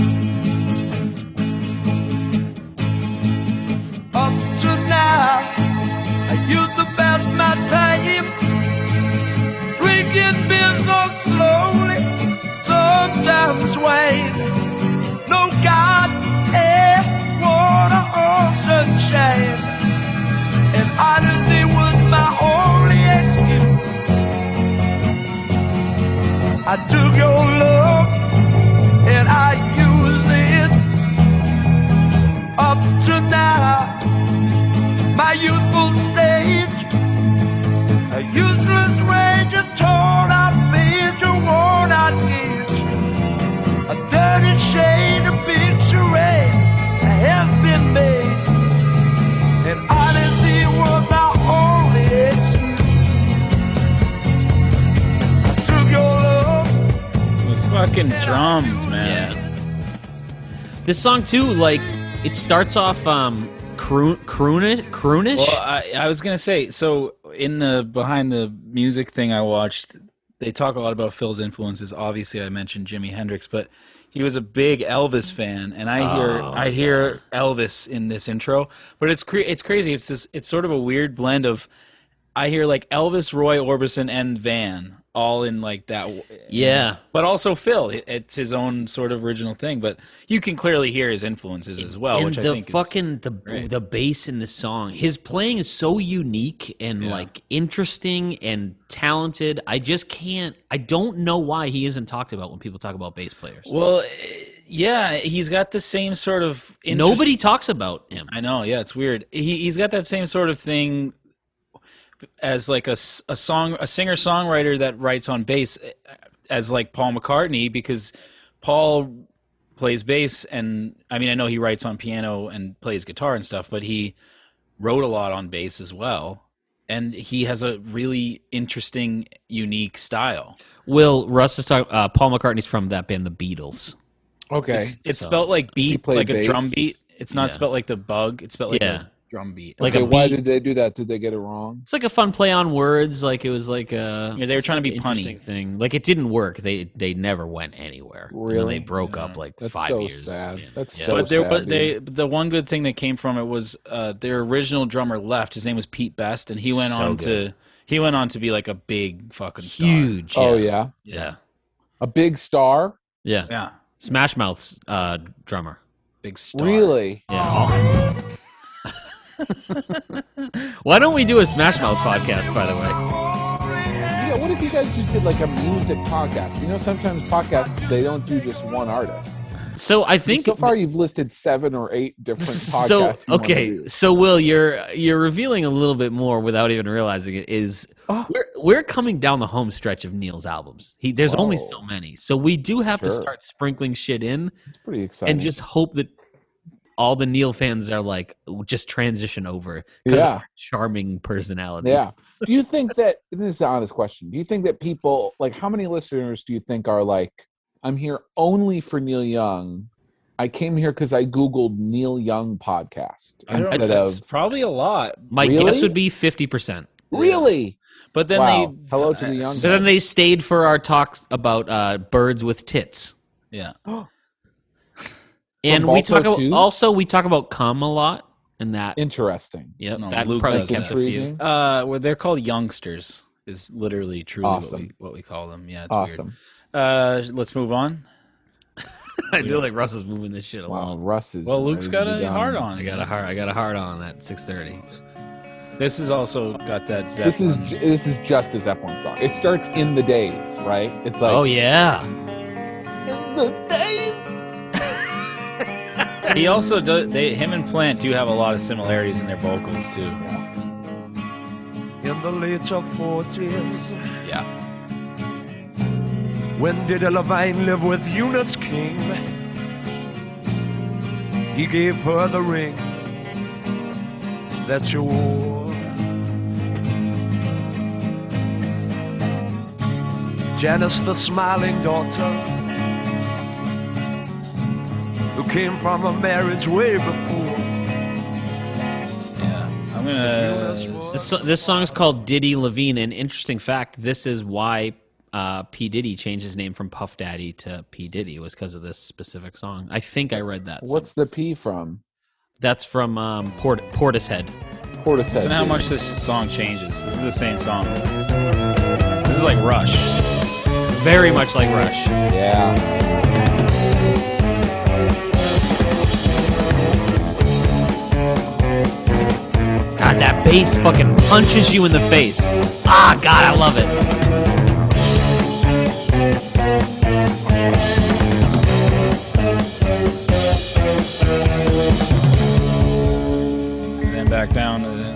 Up to now, I used to pass my time drinking beer so slowly, sometimes wine. No God, air, water, or sunshine, and honesty was my only excuse. I took your love and I used it. Up to now, my youthful stage, a useless rage, a torn out page, a worn out gauge, a dirty shade, a big charade has been made, and honesty was my only excuse. I took your love. Those fucking drums, man. Yeah. This song too, like it starts off um croon croonish croonish. Well, I, I was gonna say, so in the behind the music thing I watched, they talk a lot about Phil's influences. Obviously, I mentioned Jimi Hendrix, but he was a big Elvis fan, and I hear Oh, I hear Elvis in this intro. But it's cra- it's crazy. It's this. It's sort of a weird blend of I hear like Elvis, Roy Orbison, and Van all in like that. Yeah. But also Phil, it, it's his own sort of original thing. But you can clearly hear his influences as well, and which the I think fucking is the great. the bass in the song, his playing is so unique and Yeah. like interesting and talented. I just can't. I don't know why he isn't talked about when people talk about bass players. Well, eh, yeah, he's got the same sort of interest- Nobody talks about him. I know, yeah, it's weird. He he's got that same sort of thing as like a, s- a song a singer songwriter that writes on bass as like Paul McCartney, because Paul plays bass, and I mean I know he writes on piano and plays guitar and stuff, but he wrote a lot on bass as well, and he has a really interesting, unique style. Will Russ is talking? Uh, Paul McCartney's from that band, the Beatles. Okay. It's, it's So- spelled like he beat, play like a bass? drum beat. It's not Yeah. spelled like the bug. It's spelled like Yeah. a drum beat. Like okay, a why beat. did they do that? Did they get it wrong? It's like a fun play on words. Like it was like a Yeah, they were trying to be an punny. interesting thing. Like it didn't work. They they never went anywhere. And then Really? they broke Yeah. up like That's five so years. sad. in. That's Yeah. so but there, sad, but they, dude. the one good thing that came from it was uh, their original drummer left. His name was Pete Best, and he went So on good. to he went on to be like a big fucking star. Huge. Oh yeah. yeah, Yeah. a big star. Yeah. Yeah, Smash Mouth's uh, drummer. big star. Really? Yeah. Why don't we do a Smash Mouth podcast, by the way? Yeah. What if you guys just did like a music podcast? You know, sometimes podcasts they don't do just one artist. So I think so far you've listed seven or eight different podcasts. so you wanna okay. do. So Will, you're you're revealing a little bit more without even realizing it. Is Oh. we're we're coming down the home stretch of Neil's albums. He there's only Whoa. so many, so we do have to Sure. start sprinkling shit in It's pretty exciting. and just hope that all the Neil fans are like just transition over because Yeah. of our charming personality. yeah. Do you think that this is an honest question? Do you think that people like how many listeners do you think are like, I'm here only for Neil Young? I came here because I googled Neil Young podcast I don't, instead that's of probably a lot. My Really? guess would be fifty percent. really. But then Wow. they Hello to the young So then they stayed for our talks about uh, birds with tits. Yeah, And From we talk Balto about too? also we talk about cum a lot, and that Interesting. yep, No, that Luke probably does kept that. a few. Intriguing. uh, well, they're called youngsters. Is literally truly Awesome. what, we, what we call them. Yeah, it's Awesome. weird. Uh, let's move on. I feel like Russ is moving this shit Wow, along. Russ is. Well, Luke's ready got to be a done. hard on. I got a hard. I got a hard on at six thirty. This has also got that. Zeppelin. This is ju- this is just a Zeppelin song. It starts in the days, right? It's like Oh yeah, in the days. He also does. They, him and Plant do have a lot of similarities in their vocals too. In the later forties, Yeah. when Didi Levine lived with Eunice King, he gave her the ring that you wore. Janice, the smiling daughter, who came from a marriage way before. Yeah. I'm gonna. this, so- this song is called Diddy Levine. And interesting fact, this is why uh, P Diddy changed his name from Puff Daddy to P Diddy was because of this specific song. I think I read that. What's the P from? That's from um, Port- Portishead. Portishead. Listen how dude. much this song changes. This is the same song. This is like Rush. Very much like Rush. Yeah. God, that bass fucking punches you in the face. Ah, God, I love it. And then back down to the.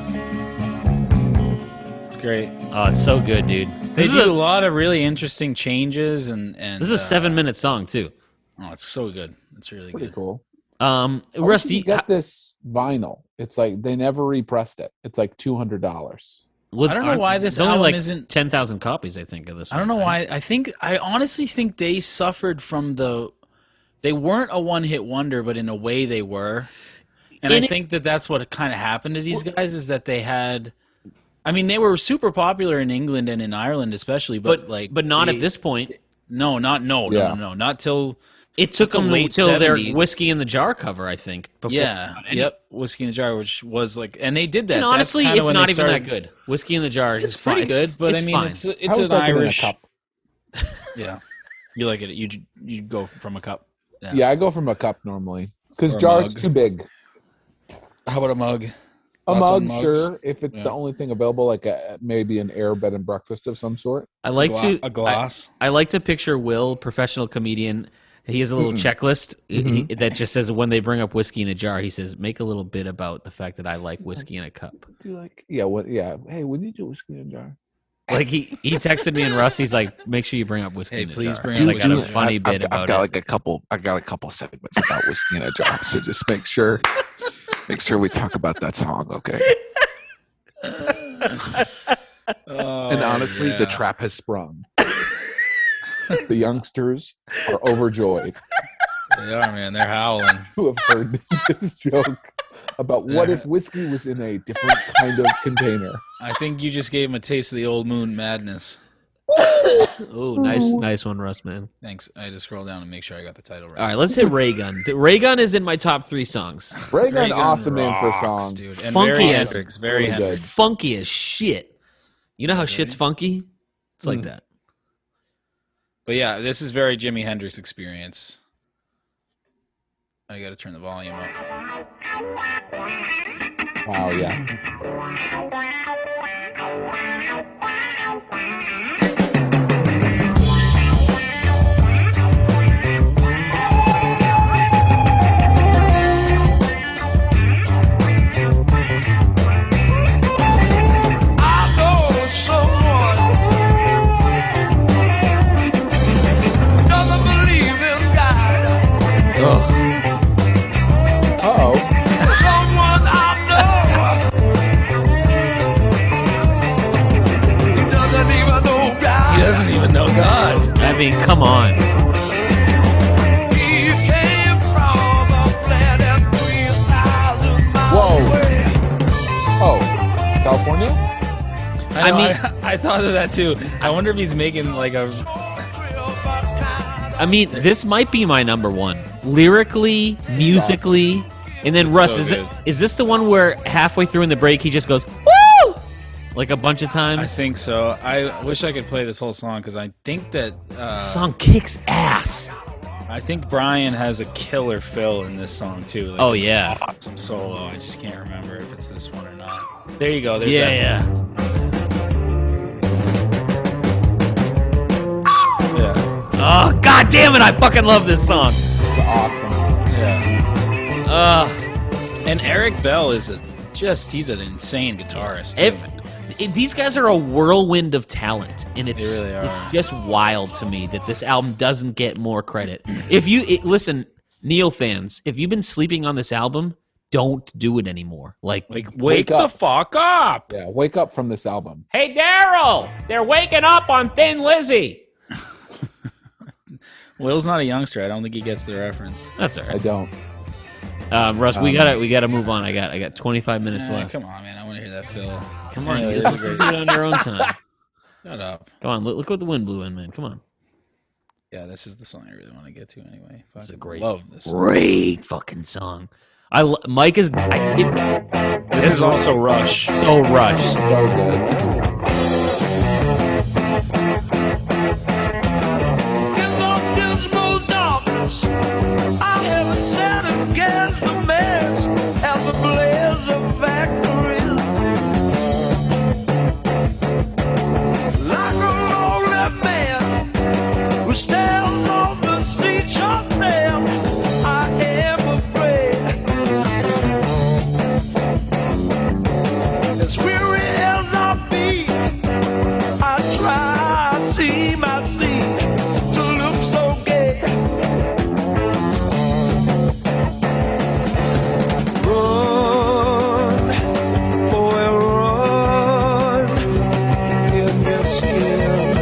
It's great. Oh, it's so good, dude. They This is do a a, lot of really interesting changes, and and this is a uh, seven-minute song too. Oh, it's so good. It's really Pretty good. cool. Um, How much Rusty, did you get this vinyl? It's like they never repressed it. It's like two hundred dollars. with- I don't know aren't- why this there's only album like isn't- ten thousand copies. I think of this. I don't one, know right? why. I think I honestly think they suffered from the. They weren't a one-hit wonder, but in a way they were. And In I it- think that that's what kind of happened to these guys is that they had. I mean, they were super popular in England and in Ireland, especially, but, But like, but not they- at this point. No, not no, no, Yeah. no, no, not till. It took It's a them late till their seventies. whiskey in the jar cover, I think. Before, Yeah, and, yep, Whiskey in the Jar, which was like, and they did that. And That's honestly, kinda it's when not they even started- that good. Whiskey in the jar It's is pretty fine. good, but it's I mean, fine. it's it's How an is that good in a Irish. cup? Yeah, you like it. You you go from a cup. Yeah, yeah I go from a cup normally because Or a jar's mug. too big. How about a mug? A Thoughts on mug, mugs? sure. If it's Yeah. the only thing available, like a, maybe an air bed and breakfast of some sort. I like Gla- to a glass. I, I like to picture Will, professional comedian. He has a little checklist he- he- that just says when they bring up whiskey in a jar, he says, "Make a little bit about the fact that I like whiskey in a cup." Do you like? Yeah. What? Yeah. Hey, when did you whiskey in a jar? Like he, he texted me and Russ. He's like, "Make sure you bring up whiskey Hey, in a please jar." bring And up I got a whiskey. funny I've, bit I've, about I've got it. like a couple. I got a couple segments about whiskey in a jar. So just make sure, make sure we talk about that song, okay? Oh, And honestly, yeah. the trap has sprung. The youngsters are overjoyed They are, man. They're howling. to have heard this joke about what if whiskey was in a different kind of container. I think you just gave him a taste of the old moon madness. Oh, nice, nice one, Russ, man. Thanks. I had to scroll down and make sure I got the title right. All right, let's hit Ray Gun. The- Ray Gun is in my top three songs. Ray Gun, Ray Gun awesome name for a rocks, song. dude. And Funky very as- Hendrix. Very really good. Hendrix. Funky as shit. You know how shit's funky? It's like Mm. that. But yeah, this is very Jimi Hendrix experience. I got to turn the volume up. Wow, yeah. I know someone doesn't believe in God. Uh-oh. Someone I know. He doesn't even know God. He doesn't even know God. I mean, come on. He came from a planet three thousand miles Whoa. away. Oh, California? I, know, I I mean- I, thought of that too. I wonder if he's making like a. I mean, this might be my number one. Lyrically, musically, and then It's Russ, so is good. it is this the one where halfway through in the break he just goes woo like a bunch of I times? think so. I wish I could play this whole song because I think that. Uh, Song kicks ass. I think Brian has a killer fill in this song too. Like, Oh, it's yeah. awesome solo. I just can't remember if it's this one or not. There you go. There's Yeah, that. yeah. Yeah. Oh god damn it! I fucking love this song. Awesome. Yeah. Uh, And Eric Bell is a, just, he's an insane guitarist. too. If, it- these guys are a whirlwind of talent, and it's, They really are. it's just wild to me that this album doesn't get more credit. If you it, listen, Neil fans, if you've been sleeping on this album, don't do it anymore. Like, Like, wake, Wake the up. fuck up. Yeah, wake up from this album. hey Daryl, they're waking up on Thin Lizzy. Will's not a youngster. I don't think he gets the reference. That's all I right. don't. Um, Russ, we Um, gotta we gotta move on. I got I got twenty-five minutes Eh, left. come on, man. I want to hear that fill. Come on, Anyway, you this listen is to great. it on your own time. Shut up. Come on, look, look what the wind blew in, man. Come on. Yeah, this is the song I really want to get to anyway. It's a Fucking great, love this. song. great fucking song. I lo- Mike is I, it, This is also Rush. so Rush. So good. In the dismal darkness, I have sat against the mess and the blaze of factories. Like a lonely man who stands on the street of them, I am afraid. As weary as I be, I try, see my seat to look so gay. Run, boy, run in your skin.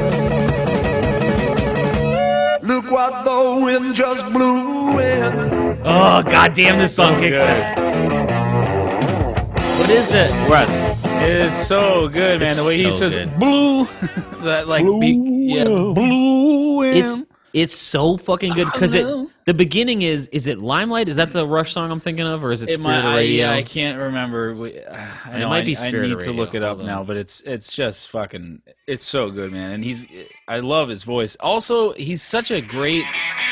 Look what the wind just blew in. Oh god damn, this song kicks good. in. What is it, Russ? It's so good, man. It's The way he so says good. blue, that like, be, yeah, blue. It's It's so fucking good because it. The beginning is is it Limelight? Is that the Rush song I'm thinking of, or is it, It Spirit might, of I, Radio? yeah, I can't remember. We- uh, I It know, might I- be I Spirit need of to Radio. look it up Hold now, on. but it's it's just fucking. It's so good, man. And he's. I love his voice. Also, he's such a great.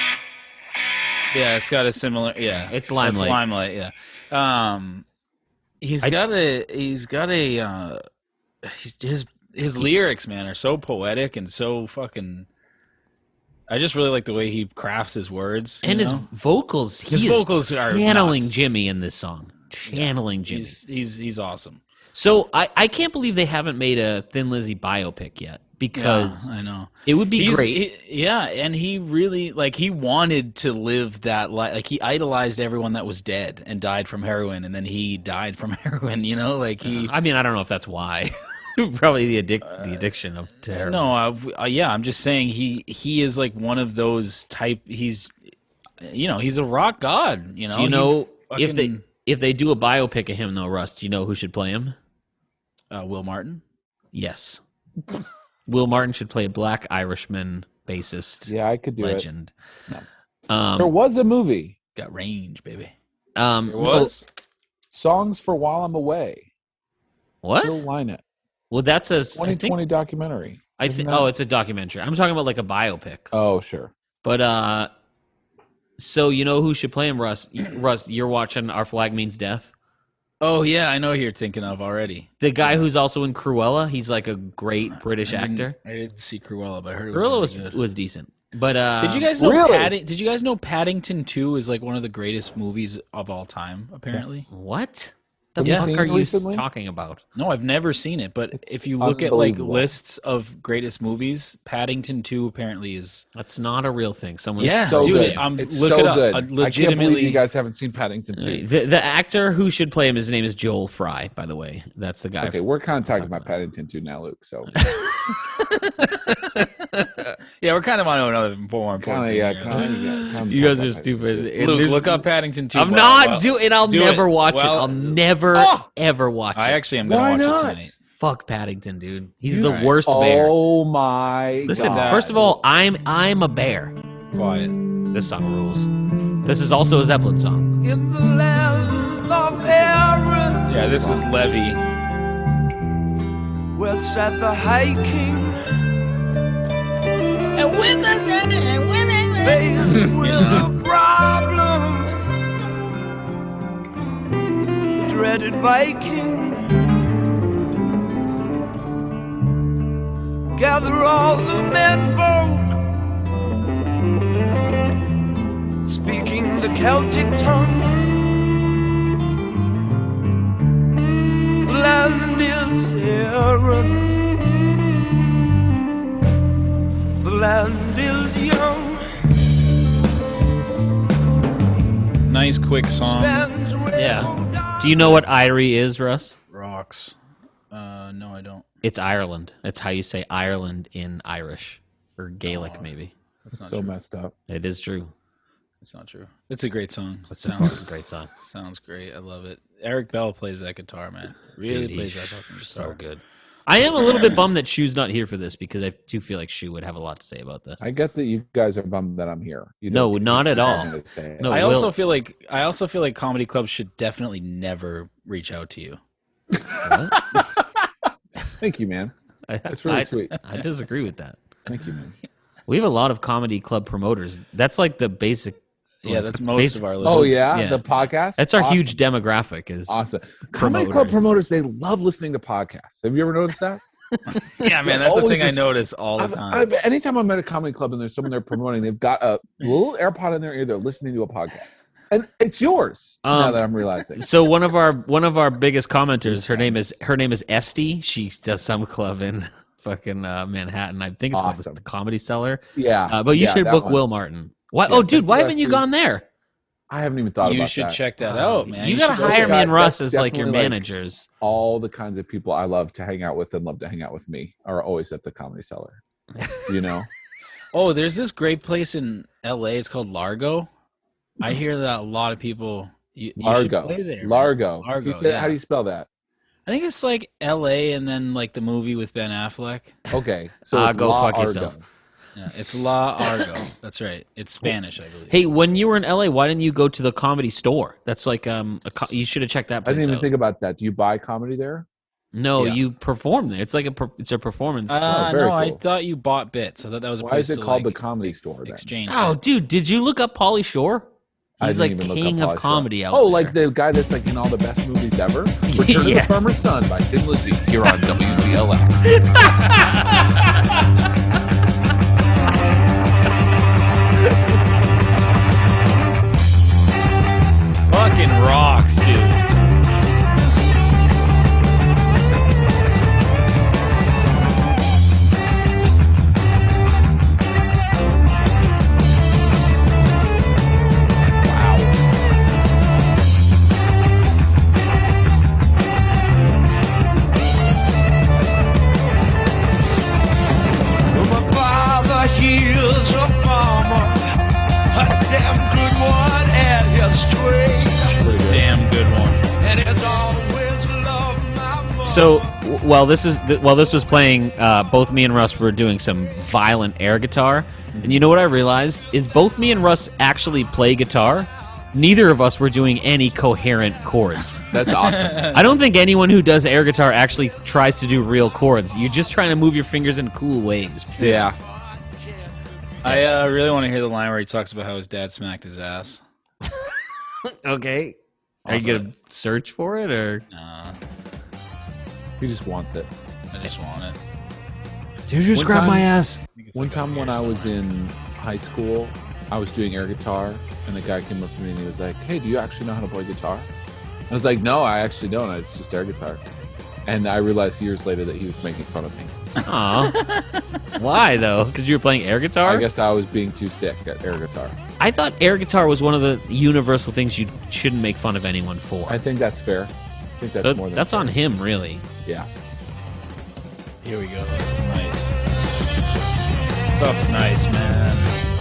Yeah, it's got a similar. Yeah, It's Limelight. It's Limelight. Yeah. Um, he's I- got a. He's got a. Uh, he's, his his lyrics, man, are so poetic and so fucking. I just really like the way he crafts his words. and you his know? vocals. He His is vocals are channeling nuts. Jimmy in this song. Channeling Jimmy. He's he's he's awesome. So I, I can't believe they haven't made a Thin Lizzy biopic yet because Yeah, I know it would be He's- great. he- yeah, and he really like he wanted to live that life. Like he idolized everyone that was dead and died from heroin, and then he died from heroin. You know, like he. I mean, I don't know if that's why. Probably the addic- the addiction of terror. No, uh, uh, yeah, I'm just saying he he is like one of those type. He's, you know, he's a rock god. You know. Do you know He if they fucking- if they do a biopic of him though, Russ? Do you know who should play him? uh, Will Martin? Yes, Will Martin should play a black Irishman bassist. Yeah, I could do legend. it. No. Um, there was a movie. Got range, baby. Um, There was. Songs for While I'm Away. What? Phil Lynott. Well, that's a twenty twenty I think, documentary. I Isn't think. that- Oh, it's a documentary. I'm talking about like a biopic. Oh, sure. But uh, so you know who should play him, Russ? Russ, you're watching Our Flag Means Death. Oh yeah, I know who you're thinking of already. The guy who's also in Cruella. He's like a great British I didn't- actor. I didn't see Cruella, but I heard it was Cruella really was good. was decent. But uh, Did you guys know? Really? Padding- did you guys know Paddington Two is like one of the greatest movies of all time? Apparently. what? The Have you fuck seen are it you recently? talking about? No, I've never seen it, but It's if you look at like unbelievable. lists of greatest movies, Paddington Two apparently is. That's not a real thing. Someone Yeah, So dude, good. I'm it's look so it up. good. I I can't legitimately- believe you guys haven't seen Paddington two. The the actor who should play him, his name is Joel Fry. By the way, that's the guy. Okay, we're kind of talking about about. Paddington two now, Luke. So Yeah, we're kind of on another more important kind of thing. yeah, here. kind of. You guys are stupid. And Luke, there's- look up Paddington Two. I'm while- not while- doing it. I'll do never it. watch Well, it. I'll never Oh! ever watch it. I actually am gonna Why watch not? it tonight. Fuck Paddington, dude. He's You- the worst bear. Oh my Listen, god! first of all, I'm I'm a bear. Quiet. This song rules. This is also a Zeppelin song. In the land of error, Yeah, this is Levy. where sat the High King, faced with a problem. Dreaded Viking, gather all the menfolk, speaking the Celtic tongue. The land is Erin. The land is young. Nice, quick song. Stands where Yeah. Do you know what Irie is, Russ? Rocks. Uh, no, I don't. It's Ireland. It's how you say Ireland in Irish or Gaelic, Oh. maybe. That's not so true. messed up. It is true. It's not true. It's a great song. It It's a sounds fucking great song. sounds great. I love it. Eric Bell plays that guitar, man. Really Dude, plays he's that fucking guitar. so good. I am a little bit bummed that Shu's not here for this because I do feel like Shu would have a lot to say about this. I get that you guys are bummed that I'm here. You No, don't- not at all. I'm gonna say it. No, I Will- also feel like I also feel like comedy clubs should definitely never reach out to you. What? Thank you, man. I, That's really I- sweet. I disagree with that. Thank you, man. We have a lot of comedy club promoters. That's like the basic. Yeah, like, that's it's most basic- of our listeners. Oh yeah, Yeah. the podcast. That's our Awesome. huge demographic. Is Awesome. Comedy club promoters, they love listening to podcasts. Have you ever noticed that? Yeah, man, Yeah, that's a always thing I this- notice all the I've, time. I've, anytime I'm at a comedy club and there's someone they're promoting, they've got a little AirPod in their ear. They're listening to a podcast, and it's yours. now Um, that I'm realizing. So one of our one of our biggest commenters, her name is her name is Esty. She does some club in fucking uh, Manhattan. I think it's Awesome. called the Comedy Cellar. Yeah, Uh, but you yeah, should that book one. Will Martin. Why? Yeah, oh, dude, thank why you, haven't you Esty. gone there? I haven't even thought you about should that. check that Uh, out, man. You gotta should go hire check me and out- Russ that's as like your definitely, like- managers. All the kinds of people I love to hang out with and love to hang out with me are always at the Comedy Cellar. You know, Oh, there's this great place in L A. It's called Largo. I hear that a lot of people. You, you should Largo, play there, man. Largo. Largo. You say- Yeah. How do you spell that? I think it's like L A and then like the movie with Ben Affleck. Okay, so Ah, it's go La fuck Argo. yourself. Yeah, it's La Argo. That's right. It's Spanish, I believe. Hey, when you were in L A, why didn't you go to the Comedy Store? That's like um, a co- you should have checked that I place didn't even out. think about that. Do you buy comedy there? No, Yeah. you perform there. It's like a per- it's a performance. Uh, club. very no, I cool. thought you bought bits. I thought that was a Why place is it to, called like, the Comedy Store then? exchange. Oh, bits. dude, did you look up Pauly Shore? I He's didn't like even look king up of Pauly Shore. comedy out Oh, there. like the guy that's like in all the best movies ever? Return Yeah. of the Farmer's Son by Thin Lizzy here on W Z L X. Fucking rocks, dude. My father, he is a farmer, a damn good one at his trade, Damn good one. and he's always loved my mother. So w- while this is th- while this was playing, uh, both me and Russ were doing some violent air guitar, and you know what I realized is both me and Russ actually play guitar. Neither of us were doing any coherent chords. That's awesome. I don't think anyone who does air guitar actually tries to do real chords. You're just trying to move your fingers in cool ways. Yeah. I uh, really want to hear the line where he talks about how his dad smacked his ass. Okay. Are you Also- gonna search for it or? Nah, He just wants it. I just want it. Did you just One grab time- my ass? I think it's One like time up when here I was somewhere. in high school, I was doing air guitar, and the guy came up to me and he was like, "Hey, do you actually know how to play guitar?" I was like, "No, I actually don't. It's just air guitar." And I realized years later that he was making fun of me. Aw. Why though? Because you were playing air guitar? I guess I was being too sick at air guitar. I thought air guitar was one of the universal things you shouldn't make fun of anyone for. I think that's fair. I think that's That- more than that's fair. on him, really. Yeah. Here we go. That's nice. Stuff's nice, man.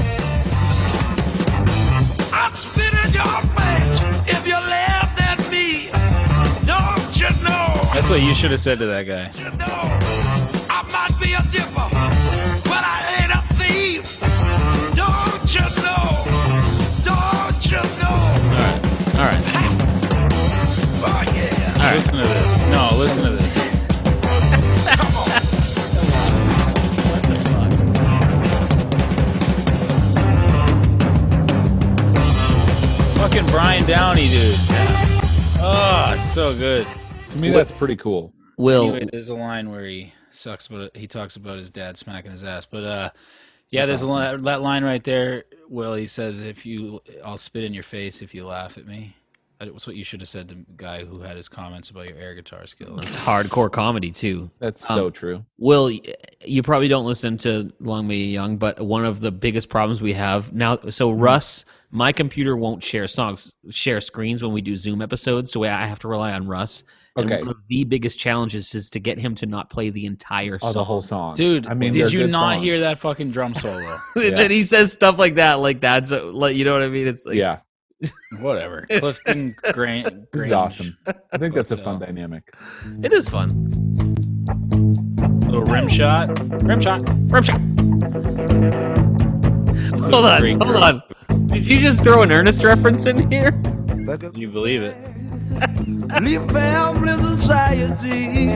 I'd spit in your face if you laughed at me. Don't you know? That's what you should have said to that guy. You know, I might be a dipper, but I ain't a thief. Don't you know? Don't you know? All right. All right. Oh yeah. All right. Listen to this. No, listen to this. Come on. Fucking Brian Downey, dude. Oh, it's so good. To me, that's pretty cool. Will, Anyway, there's a line where he sucks, but he talks about his dad smacking his ass. But uh, yeah, That's there's awesome. a li- that line right there. Will he says, "If you, I'll spit in your face if you laugh at me." That's what you should have said to the guy who had his comments about your air guitar skills. it's hardcore comedy too. That's so Um, true. Will, you probably don't listen to Long May You Young, but one of the biggest problems we have now. So Russ, my computer won't share songs, share screens when we do Zoom episodes, so I have to rely on Russ. And Okay. one of the biggest challenges is to get him to not play the entire Oh, song. the whole song. Dude, I mean, did they're you good not songs. hear that fucking drum solo? Yeah. That he says stuff like that, like that's a, like you know what I mean? It's like Yeah. Whatever. Clifton Grant. This is awesome. I think that's a fun dynamic. it is fun. Little rim shot. Rim shot. Rim shot. Hold on, Great hold group. on. Did you just throw an Ernest reference in here? You believe it? Leave family society.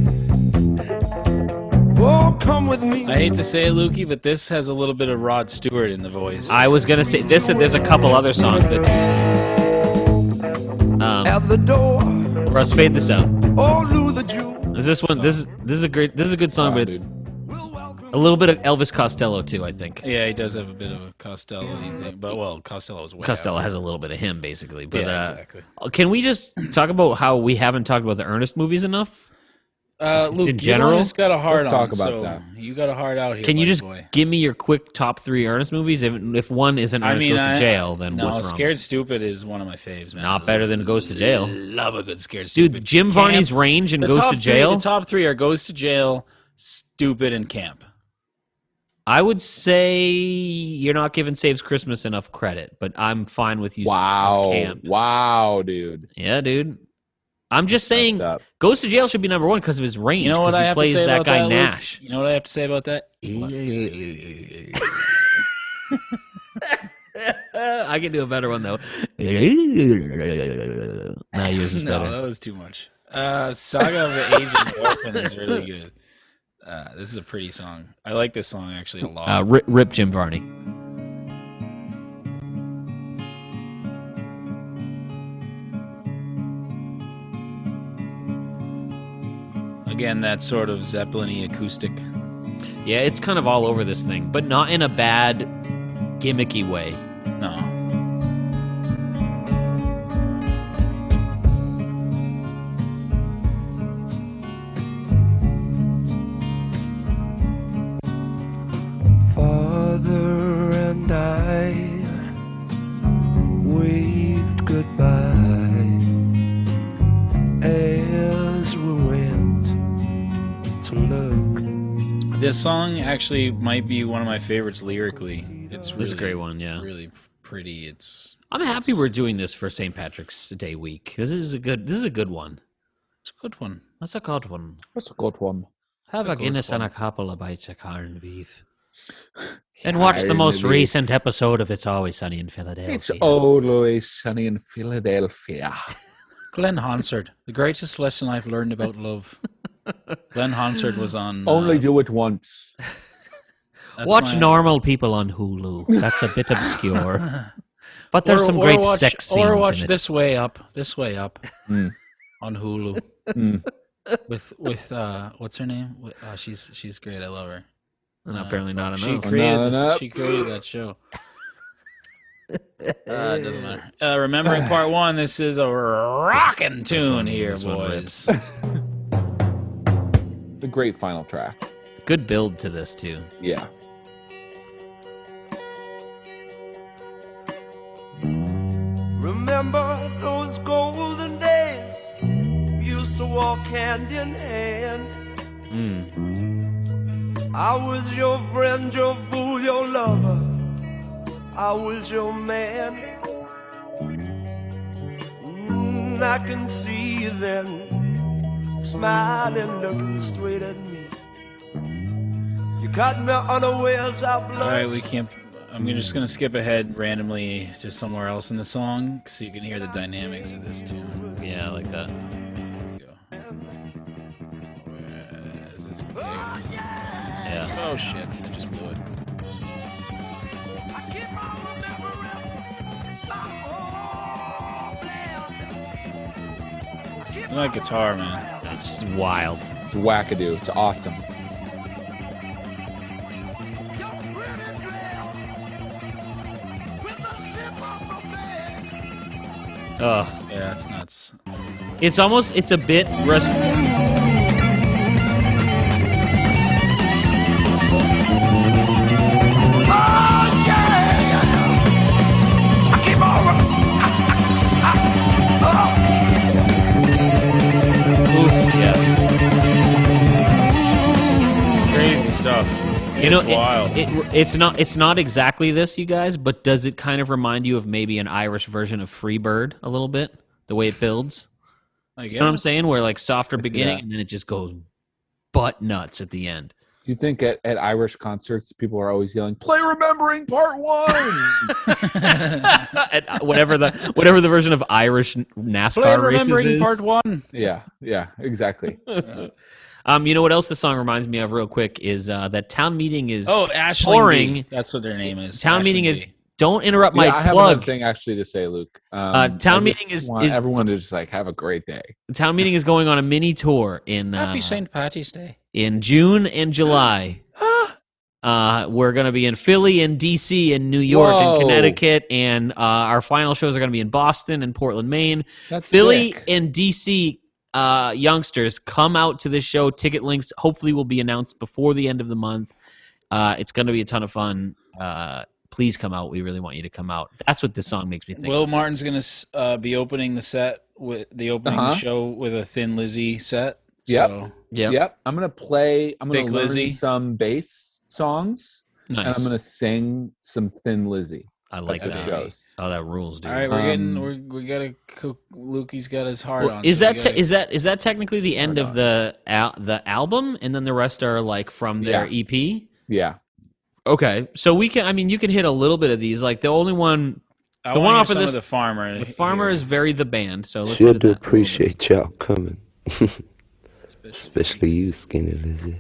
Oh, come with me. I hate to say it, Lukey, but this has a little bit of Rod Stewart in the voice. I was gonna say this. There's a couple other songs that. Um, At the door. Russ, fade this out. Oh, Lou the Jew. Is this one? This is this is a great. This is a good song, Oh, but it's dude. a little bit of Elvis Costello too. I think Yeah, he does have a bit of a Costello thing, but well, Costello's way Costello out. has a little bit of him, basically. But Yeah, uh, exactly. can we just talk about how we haven't talked about the Ernest movies enough? Uh, Luke, in you general? just got a hard Let's on, talk about so that. You got a hard out here. Can you buddy just boy. give me your quick top three Ernest movies? If, if one isn't I Ernest mean, Goes I, to Jail, then no, what's wrong? Scared Stupid is one of my faves, man. Not better than Goes to Jail. Love a good Scared Stupid. Dude, Jim Camp- Varney's Range and the Goes top to three- Jail. the top three are Goes to Jail, Stupid, and Camp. I would say you're not giving Saves Christmas enough credit, but I'm fine with you. Wow. Camp. Wow, dude. Yeah, dude. I'm just saying, Messed up. Goes to Jail should be number one because of his range. You know what 'cause I he have plays to say that about guy that, Luke? Nash. You know what I have to say about that? I can do a better one though. Now yours is No, better. that was too much. Uh, Saga of the Aging Orphan is really good. Uh, this is a pretty song. I like this song actually a lot. Uh, rip, rip Jim Varney. Again, that sort of Zeppelin-y acoustic. Yeah, it's kind of all over this thing, but not in a bad, gimmicky way. No. Father and I waved goodbye as we went to look. This song actually might be one of my favorites lyrically. It's really This is a great one, yeah. really pretty. It's I'm happy we're doing this for Saint Patrick's Day week. This is a good. This is a good one. it's a good one. That's a good one. That's a good one. Have a a good Guinness and one. a couple of bites of corned beef. And watch the most Corned beef. recent episode of It's Always Sunny in Philadelphia. It's always sunny in Philadelphia. Glenn Hansard, the greatest lesson I've learned about love. Glenn Hansard was on. uh, Only do it once. that's Watch my- Normal People on Hulu. That's a bit obscure. But there's or- some or great watch, sex scenes Or watch in it. This Way Up, This Way Up, Mm. on Hulu Mm. with with uh, what's her name? Wi- Uh, she's she's great. I love her. And Uh, apparently not She enough. created Not this, enough. She created that show. Uh, it doesn't matter. Uh, remembering part one. This is a rockin' tune one- here, this one boys. The great final track. Good build to this too. Yeah. Remember those golden days? We used to walk hand in hand. Mm. I was your friend, your fool, your lover. I was your man. Mm, I can see you then, smiling, looking straight at me. You caught me unawares, I blushed. All right, we can't. I'm just gonna skip ahead randomly to somewhere else in the song so you can hear the dynamics of this tune. Yeah, I like that. Go. Where is this? There it is. Yeah. Oh shit! I just blew it. I keep on remembering my old plans. I like guitar, man. That's wild. It's wackadoo. It's awesome. Ugh. Yeah, it's nuts. It's almost. It's a bit. Rest- Oof, yeah. Crazy stuff. You know, It's it- wild. It, it's not. It's not exactly this, you guys. But does it kind of remind you of maybe an Irish version of Free Bird a little bit? The way it builds. I You know what I'm guess. saying? Where like softer I see beginning that. and then it just goes butt nuts at the end. Do you think at, at Irish concerts people are always yelling, "Play Remembering Part One"? At uh, whatever the whatever the version of Irish NASCAR Play races remembering is. part one. Yeah, yeah, exactly. Um, you know what else this song reminds me of, real quick, is uh, that town meeting is Oh, Ashling pouring. B. That's what their name is. Town meeting Ashling is. B. Don't interrupt my yeah, I have another plug. thing actually to say, Luke. Um, Uh, town I meeting just is- want is- everyone to just like have a great day. Town meeting is going on a mini tour in uh, Happy Saint Patty's Day. in June and July. Uh, we're going to be in Philly and D C and New York Whoa. and Connecticut, and uh, our final shows are going to be in Boston and Portland, Maine. That's Philly sick. and D C uh, youngsters, come out to this show. Ticket links hopefully will be announced before the end of the month. Uh, it's going to be a ton of fun. Uh, please come out. We really want you to come out. That's what this song makes me think. Will of. Martin's gonna uh, be opening the set with the opening Uh-huh. show with a Thin Lizzy set. Yep. So, Yep. Yep. I'm gonna play. I'm gonna Thick learn Lizzy. some bass songs, Nice. and I'm gonna sing some Thin Lizzy I like at that. the shows. Oh, that rules, dude. all right, we're getting Um, we're, we got a Lukey's got his heart Well, on. is so we that te- gotta- is that is that technically the end Hold of the al- the album, and then the rest are like from their Yeah. E P? Yeah. Okay, so we can. I mean, you can hit a little bit of these. Like the only one, I the wanna one hear off of some this, the farmer. the farmer here. is very the band. So let's Sure hit do that. appreciate y'all coming. Especially you, Skinny Lizzie.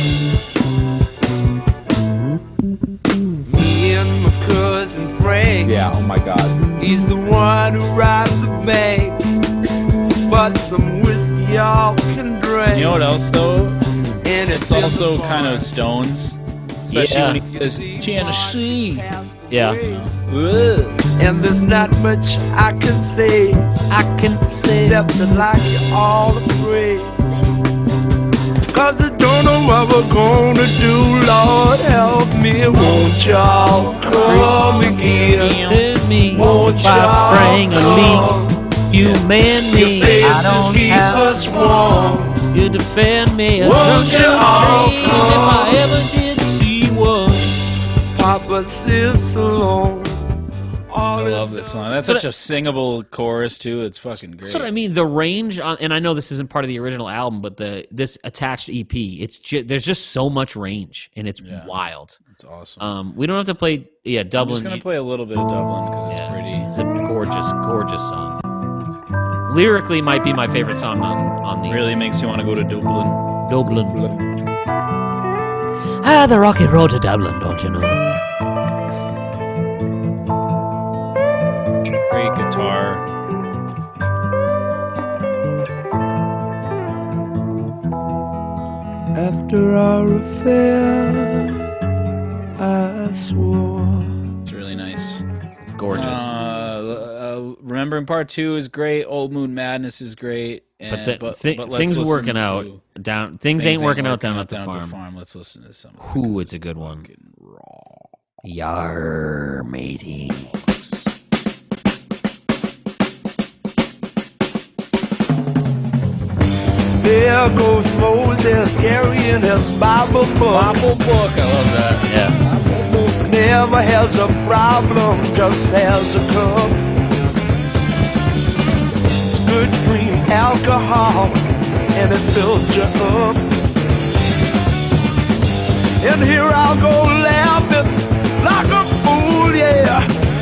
Me and my cousin Frank. Yeah. Oh my God. He's the one who robs the bank. But some whiskey y'all can drink. You know what else though? And It's also kind of Stones, especially Yeah. when he does Tennessee. Yeah, And there's not much I can say I can say. except to like you all to pray. Cause I don't know what we're gonna do, Lord help me. Won't y'all come again? Hit me Won't if I y'all sprang a leak. come? You man me. Your I faces don't keep have. us warm. You defend me. A Won't drunken you all stream if I ever did see one. Papa sits alone. I love this song. That's But such a singable chorus too. It's fucking great. That's what I mean. The range on, and I know this isn't part of the original album, but the this attached E P, it's ju- there's just so much range, and it's Yeah. wild. It's awesome. Um, we don't have to play, yeah, I'm Dublin. just gonna play a little bit of Dublin because it's Yeah, pretty. It's a gorgeous, gorgeous song. Lyrically, might be my favorite song on on these. Really makes you want to go to Dublin. Dublin. Ah, the rocky road to Dublin, don't you know? Great guitar. After our affair, I swore. It's really nice. It's gorgeous. Uh, uh, Remembering Part Two is great. Old Moon Madness is great. And, but the, but, thi- but let's things listen working out to down. Things, ain't working out down at the farm. Let's listen to some. Ooh, it's a good one. Yar, matey. There goes Moses carrying his Bible book. Bible book, I love that. Yeah. Never has a problem, just has a cup. It's good cream alcohol, and it fills you up. And here I'll go laughing like a fool, yeah.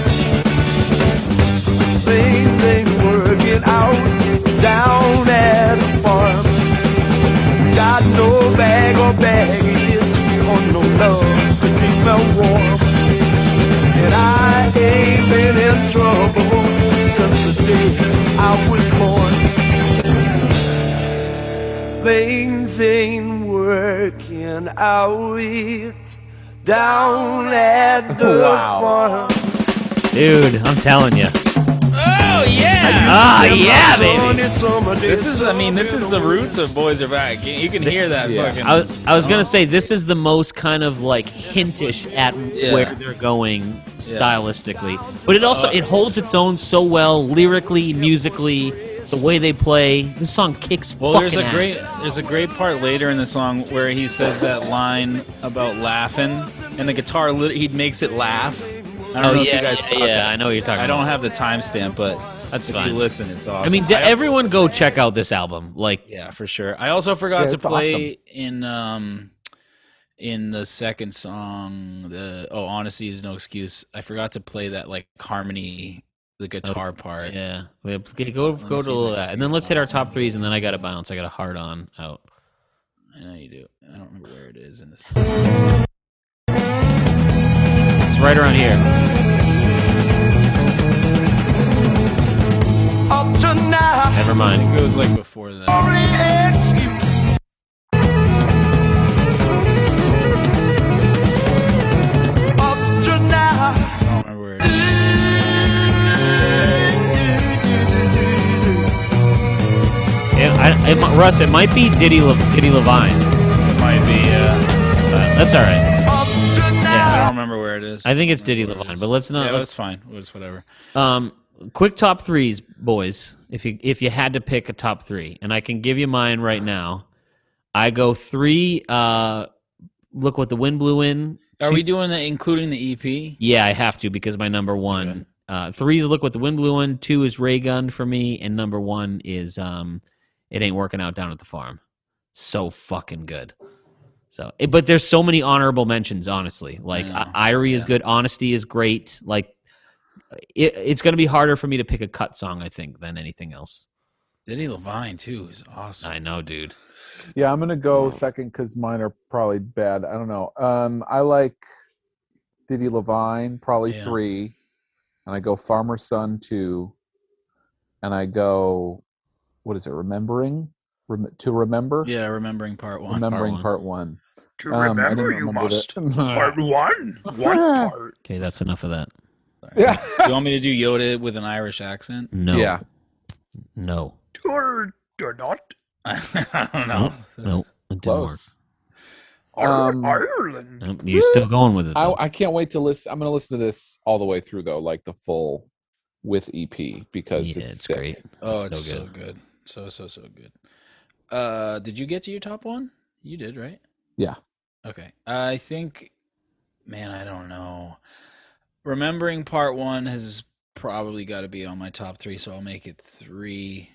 Things ain't working out down at the farm. Got no bag or baggage or no love to keep me warm. And I ain't been in trouble since the day I was born. Things ain't working out down at the Wow. farm. Dude, I'm telling you. Oh yeah! Ah, yeah, baby. This is, I mean, this is the roots of Boys Are Back. You can hear that Yeah. fucking. I was, I was gonna say this is the most kind of like hintish at Yeah. where they're going stylistically, but it also it holds its own so well lyrically, musically, the way they play. This song kicks. Well, there's a fucking great ass. there's a great part later in the song where he says that line about laughing, and the guitar lit- he makes it laugh. I don't Oh know if yeah, you guys yeah, caught yeah, that. I know what you're talking I don't about. have the timestamp, but That's if fine. you listen, it's awesome. I mean, d- everyone go check out this album. Like, yeah, for sure. I also forgot Yeah, to it's play in um in the second song, the oh, honesty is no excuse. I forgot to play that like harmony, the guitar part. yeah, yeah, go go me go see to if all I that, can and then let's hit our top find threes, and then I got to bounce. I got a hard on out. I know you do. I don't remember where it is in this. It's right around here. Up to now, Never mind. It goes like before that. only excuse. Up to now. I don't remember where it is. It, I, it, mi- Russ, it might be Diddy Le, Diddy Levine. It might be. Uh, But that's all right. Up to I now. don't remember where it is. I think it's don't remember Diddy where it Levine, is. but let's not- Yeah, let's- that's fine. It's whatever. Um, quick top threes, boys. If you if you had to pick a top three, and I can give you mine right now. I go three. Uh, look what the wind blew in. Are Two- we doing that including the E P? Yeah, I have to because my number one. Okay. Uh, three is look what the wind blew in. Two is Ray Gun for me, and number one is um, it ain't working out down at the farm. So fucking good, So, it, but there's so many honorable mentions. Honestly, like I know. I- Irie is Yeah. good. Honesty is great. Like it, it's going to be harder for me to pick a cut song, I think, than anything else. Diddy Levine too is awesome. I know, dude. Yeah, I'm gonna go second because mine are probably bad. I don't know. Um, I like Diddy Levine, probably Yeah. three, and I go Farmer Son two, and I go, what is it? Remembering, Rem- to remember. Yeah, remembering part one. remembering part part one. To Um, I remember, didn't you remember must. that. Part one. One part. Okay, that's enough of that. Yeah. Do you want me to do Yoda with an Irish accent? No. Yeah. No. Or, or not. I don't know. No. It didn't Close. work. Um, Ireland. Nope, you're still going with it. I, though. I can't wait to listen. I'm going to listen to this all the way through, though, like the full with E P because yeah, it's, it's sick. great. Oh, It's it's so so good. good. So so so good. Uh, did you get to your top one? You did, right? Yeah. Okay. I think, man, I don't know. Remembering part one has probably got to be on my top three, so I'll make it three.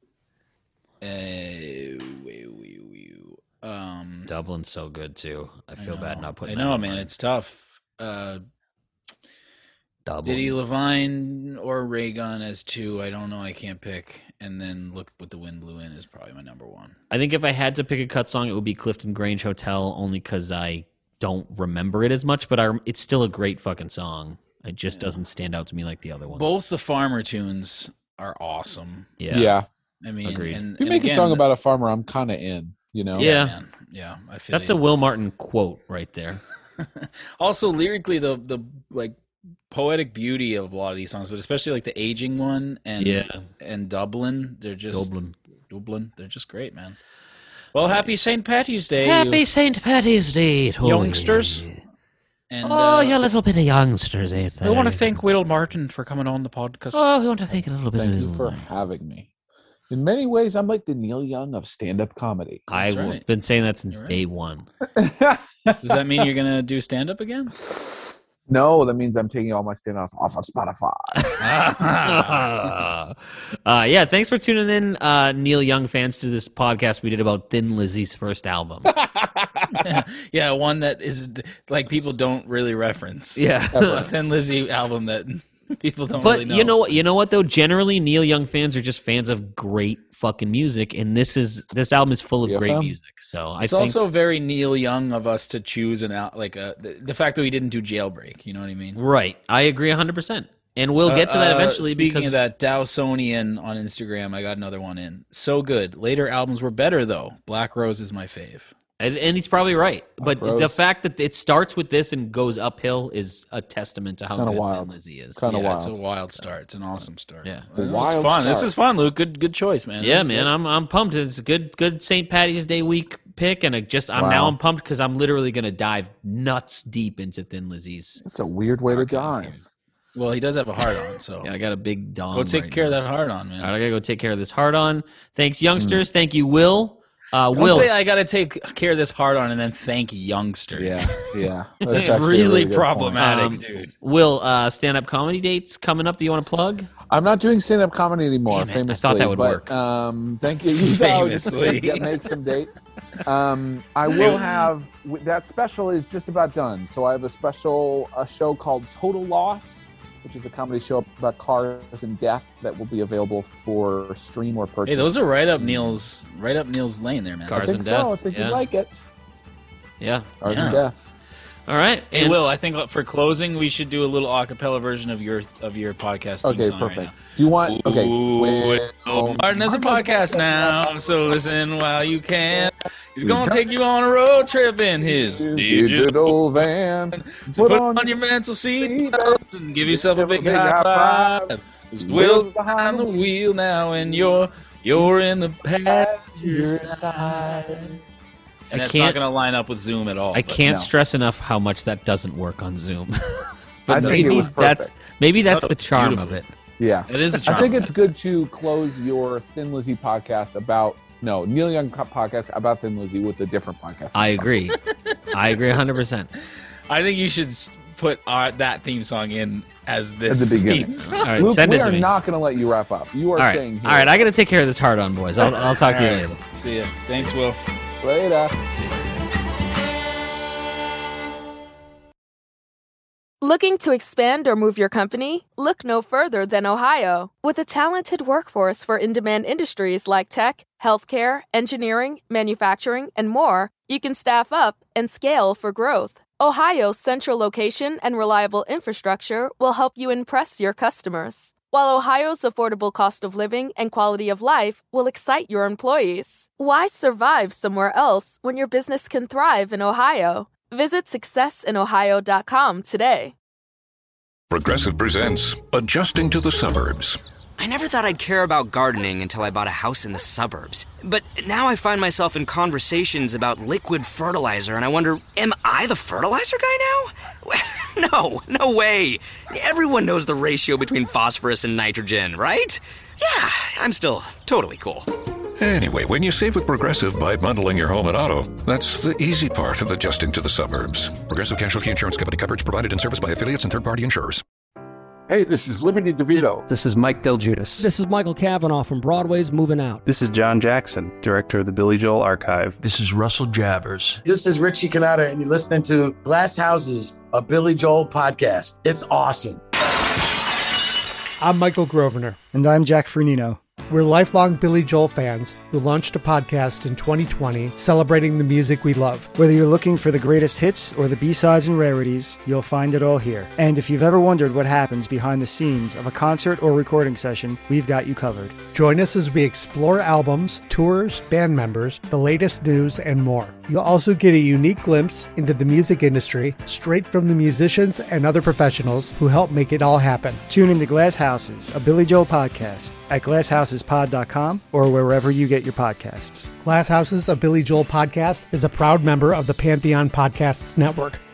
Uh, wee, wee, wee. Um, Dublin's so good too. I feel bad know. not putting. I that know, on man. mine. It's tough. Uh, Dublin. Diddy Levine or Raygun as two. I don't know. I can't pick. And then Look What the Wind Blew In is probably my number one. I think if I had to pick a cut song, it would be Clifton Grange Hotel, only because I don't remember it as much. But I, it's still a great fucking song. It just Yeah. doesn't stand out to me like the other ones. Both the Farmer tunes are awesome. Yeah. Yeah. I mean, Agreed. and, If you and make again, a song about a farmer, I'm kind of in, you know? Yeah. man. Yeah, I feel That's you. a Will Martin quote right there. Also lyrically, the the like poetic beauty of a lot of these songs, but especially like the aging one and Yeah. and Dublin, they're just Dublin. Dublin, they're just great, man. Well, happy Saint Patty's Day, Happy you Saint Patty's Day, to youngsters. you. And Oh, uh, you little bit of youngsters out there. we want to thank Will Martin for coming on the podcast. Oh, we want to thank a little bit Thank of you for having me. In many ways, I'm like the Neil Young of stand-up comedy. I've That's right. been saying that since You're right. day one. Does that mean you're gonna do stand up again? No, that means I'm taking all my stand-off off of Spotify. uh, yeah, thanks for tuning in, uh, Neil Young fans, to this podcast we did about Thin Lizzy's first album. Yeah, one that is like people don't really reference. Yeah. A Thin Lizzy album that people don't But really know. you know what? You know what though? Generally, Neil Young fans are just fans of great fucking music, and this is this album is full of Yeah, great fam. music. So I It's think also very Neil Young of us to choose an out like a, the, the fact that we didn't do Jailbreak. You know what I mean? right. I agree one hundred percent, and we'll get to that Uh, uh, eventually. Speaking because of that, Dowsonian on Instagram, I got another one in. So good. Later albums were better though. Black Rose is my fave. And, and he's probably right. But Rose. the fact that it starts with this and goes uphill is a testament to how Kinda good wild. Thin Lizzy is. Kinda yeah, wild. it's a wild start. It's an awesome start. Yeah. This wild is fun. This start. is fun, Luke. Good, good choice, man. Yeah, This is man, good. I'm I'm pumped. It's a good good Saint Patty's Day week pick, and it just I'm Wow. now I'm pumped because I'm literally gonna dive nuts deep into Thin Lizzy's. It's a weird way to Archive dive. here. Well, he does have a heart on, so Yeah, I got a big dong. go take right care now. of that heart on, man. All right, I gotta go take care of this hard on. Thanks, youngsters. Thank you, Will. Uh, Don't Will, say I got to take care of this hard on and then thank youngsters. Yeah, yeah. It's That's actually a really good point. problematic, Um, dude. Will, uh, stand up comedy dates coming up. Do you want to plug? I'm not doing stand-up comedy anymore. Damn it, I Famously, thought that would but, work. Um, thank you. You Famously. Get, make some dates. Um, I will have that special is just about done. So I have a special a show called Total Loss, which is a comedy show about cars and death that will be available for stream or purchase. Hey, those are right up Neil's right up Neil's lane there, man. Cars I think and so. death. I think yeah. you'd like it. Yeah. Cars Yeah. and death. All right. Hey, And Will, I think for closing, we should do a little a cappella version of your of your podcast theme Okay, song perfect. right Do you want? now. Okay. Ooh, when- Will Martin has a podcast now, so listen while you can. He's gonna take you on a road trip in his digital. digital van. So put on your mental seatbelt and give yourself a big high five. His Will's behind the wheel now, and you're you're in the passenger side. And I that's not can't- going to line up with Zoom at all. I but- can't No. stress enough how much that doesn't work on Zoom. but I think maybe it was that's perfect. maybe that's the charm Beautiful. of it. Yeah. It is a I charm. think it's good to close your Thin Lizzy podcast about no Neil Young co- podcast about Thin Lizzy with a different podcast. I agree. I agree one hundred percent. I think you should s- put our, that theme song in as this At the beginning. theme song. All right, Luke, send we it to are me. not going to let you wrap up. You are All right. staying here. All right, I got to take care of this hard on, boys. I'll, I'll talk to you All right. later. See ya. Thanks, Will. Later. Looking to expand or move your company? Look no further than Ohio. With a talented workforce for in-demand industries like tech, healthcare, engineering, manufacturing, and more, you can staff up and scale for growth. Ohio's central location and reliable infrastructure will help you impress your customers, while Ohio's affordable cost of living and quality of life will excite your employees. Why survive somewhere else when your business can thrive in Ohio? Visit success in ohio dot com today. Progressive presents Adjusting to the Suburbs. I never thought I'd care about gardening until I bought a house in the suburbs. But now I find myself in conversations about liquid fertilizer, and I wonder, am I the fertilizer guy now? No, no way. Everyone knows the ratio between phosphorus and nitrogen, right? Yeah, I'm still totally cool. Anyway, when you save with Progressive by bundling your home and auto, that's the easy part of adjusting to the suburbs. Progressive Casualty Insurance Company. Coverage provided and serviced by affiliates and third-party insurers. Hey, this is Liberty DeVito. This is Mike Del Giudice. This is Michael Cavanaugh from Broadway's Moving Out. This is John Jackson, director of the Billy Joel Archive. This is Russell Javers. This is Richie Cannata, and you're listening to Glass Houses, a Billy Joel podcast. It's awesome. I'm Michael Grosvenor. And I'm Jack Fernino. We're lifelong Billy Joel fans who launched a podcast in twenty twenty celebrating the music we love. Whether you're looking for the greatest hits or the B-sides and rarities, you'll find it all here. And if you've ever wondered what happens behind the scenes of a concert or recording session, we've got you covered. Join us as we explore albums, tours, band members, the latest news, and more. You'll also get a unique glimpse into the music industry straight from the musicians and other professionals who help make it all happen. Tune into Glass Houses, a Billy Joel podcast at glass houses pod dot com or wherever you get your podcasts. Glass Houses, a Billy Joel podcast is a proud member of the Pantheon Podcasts Network.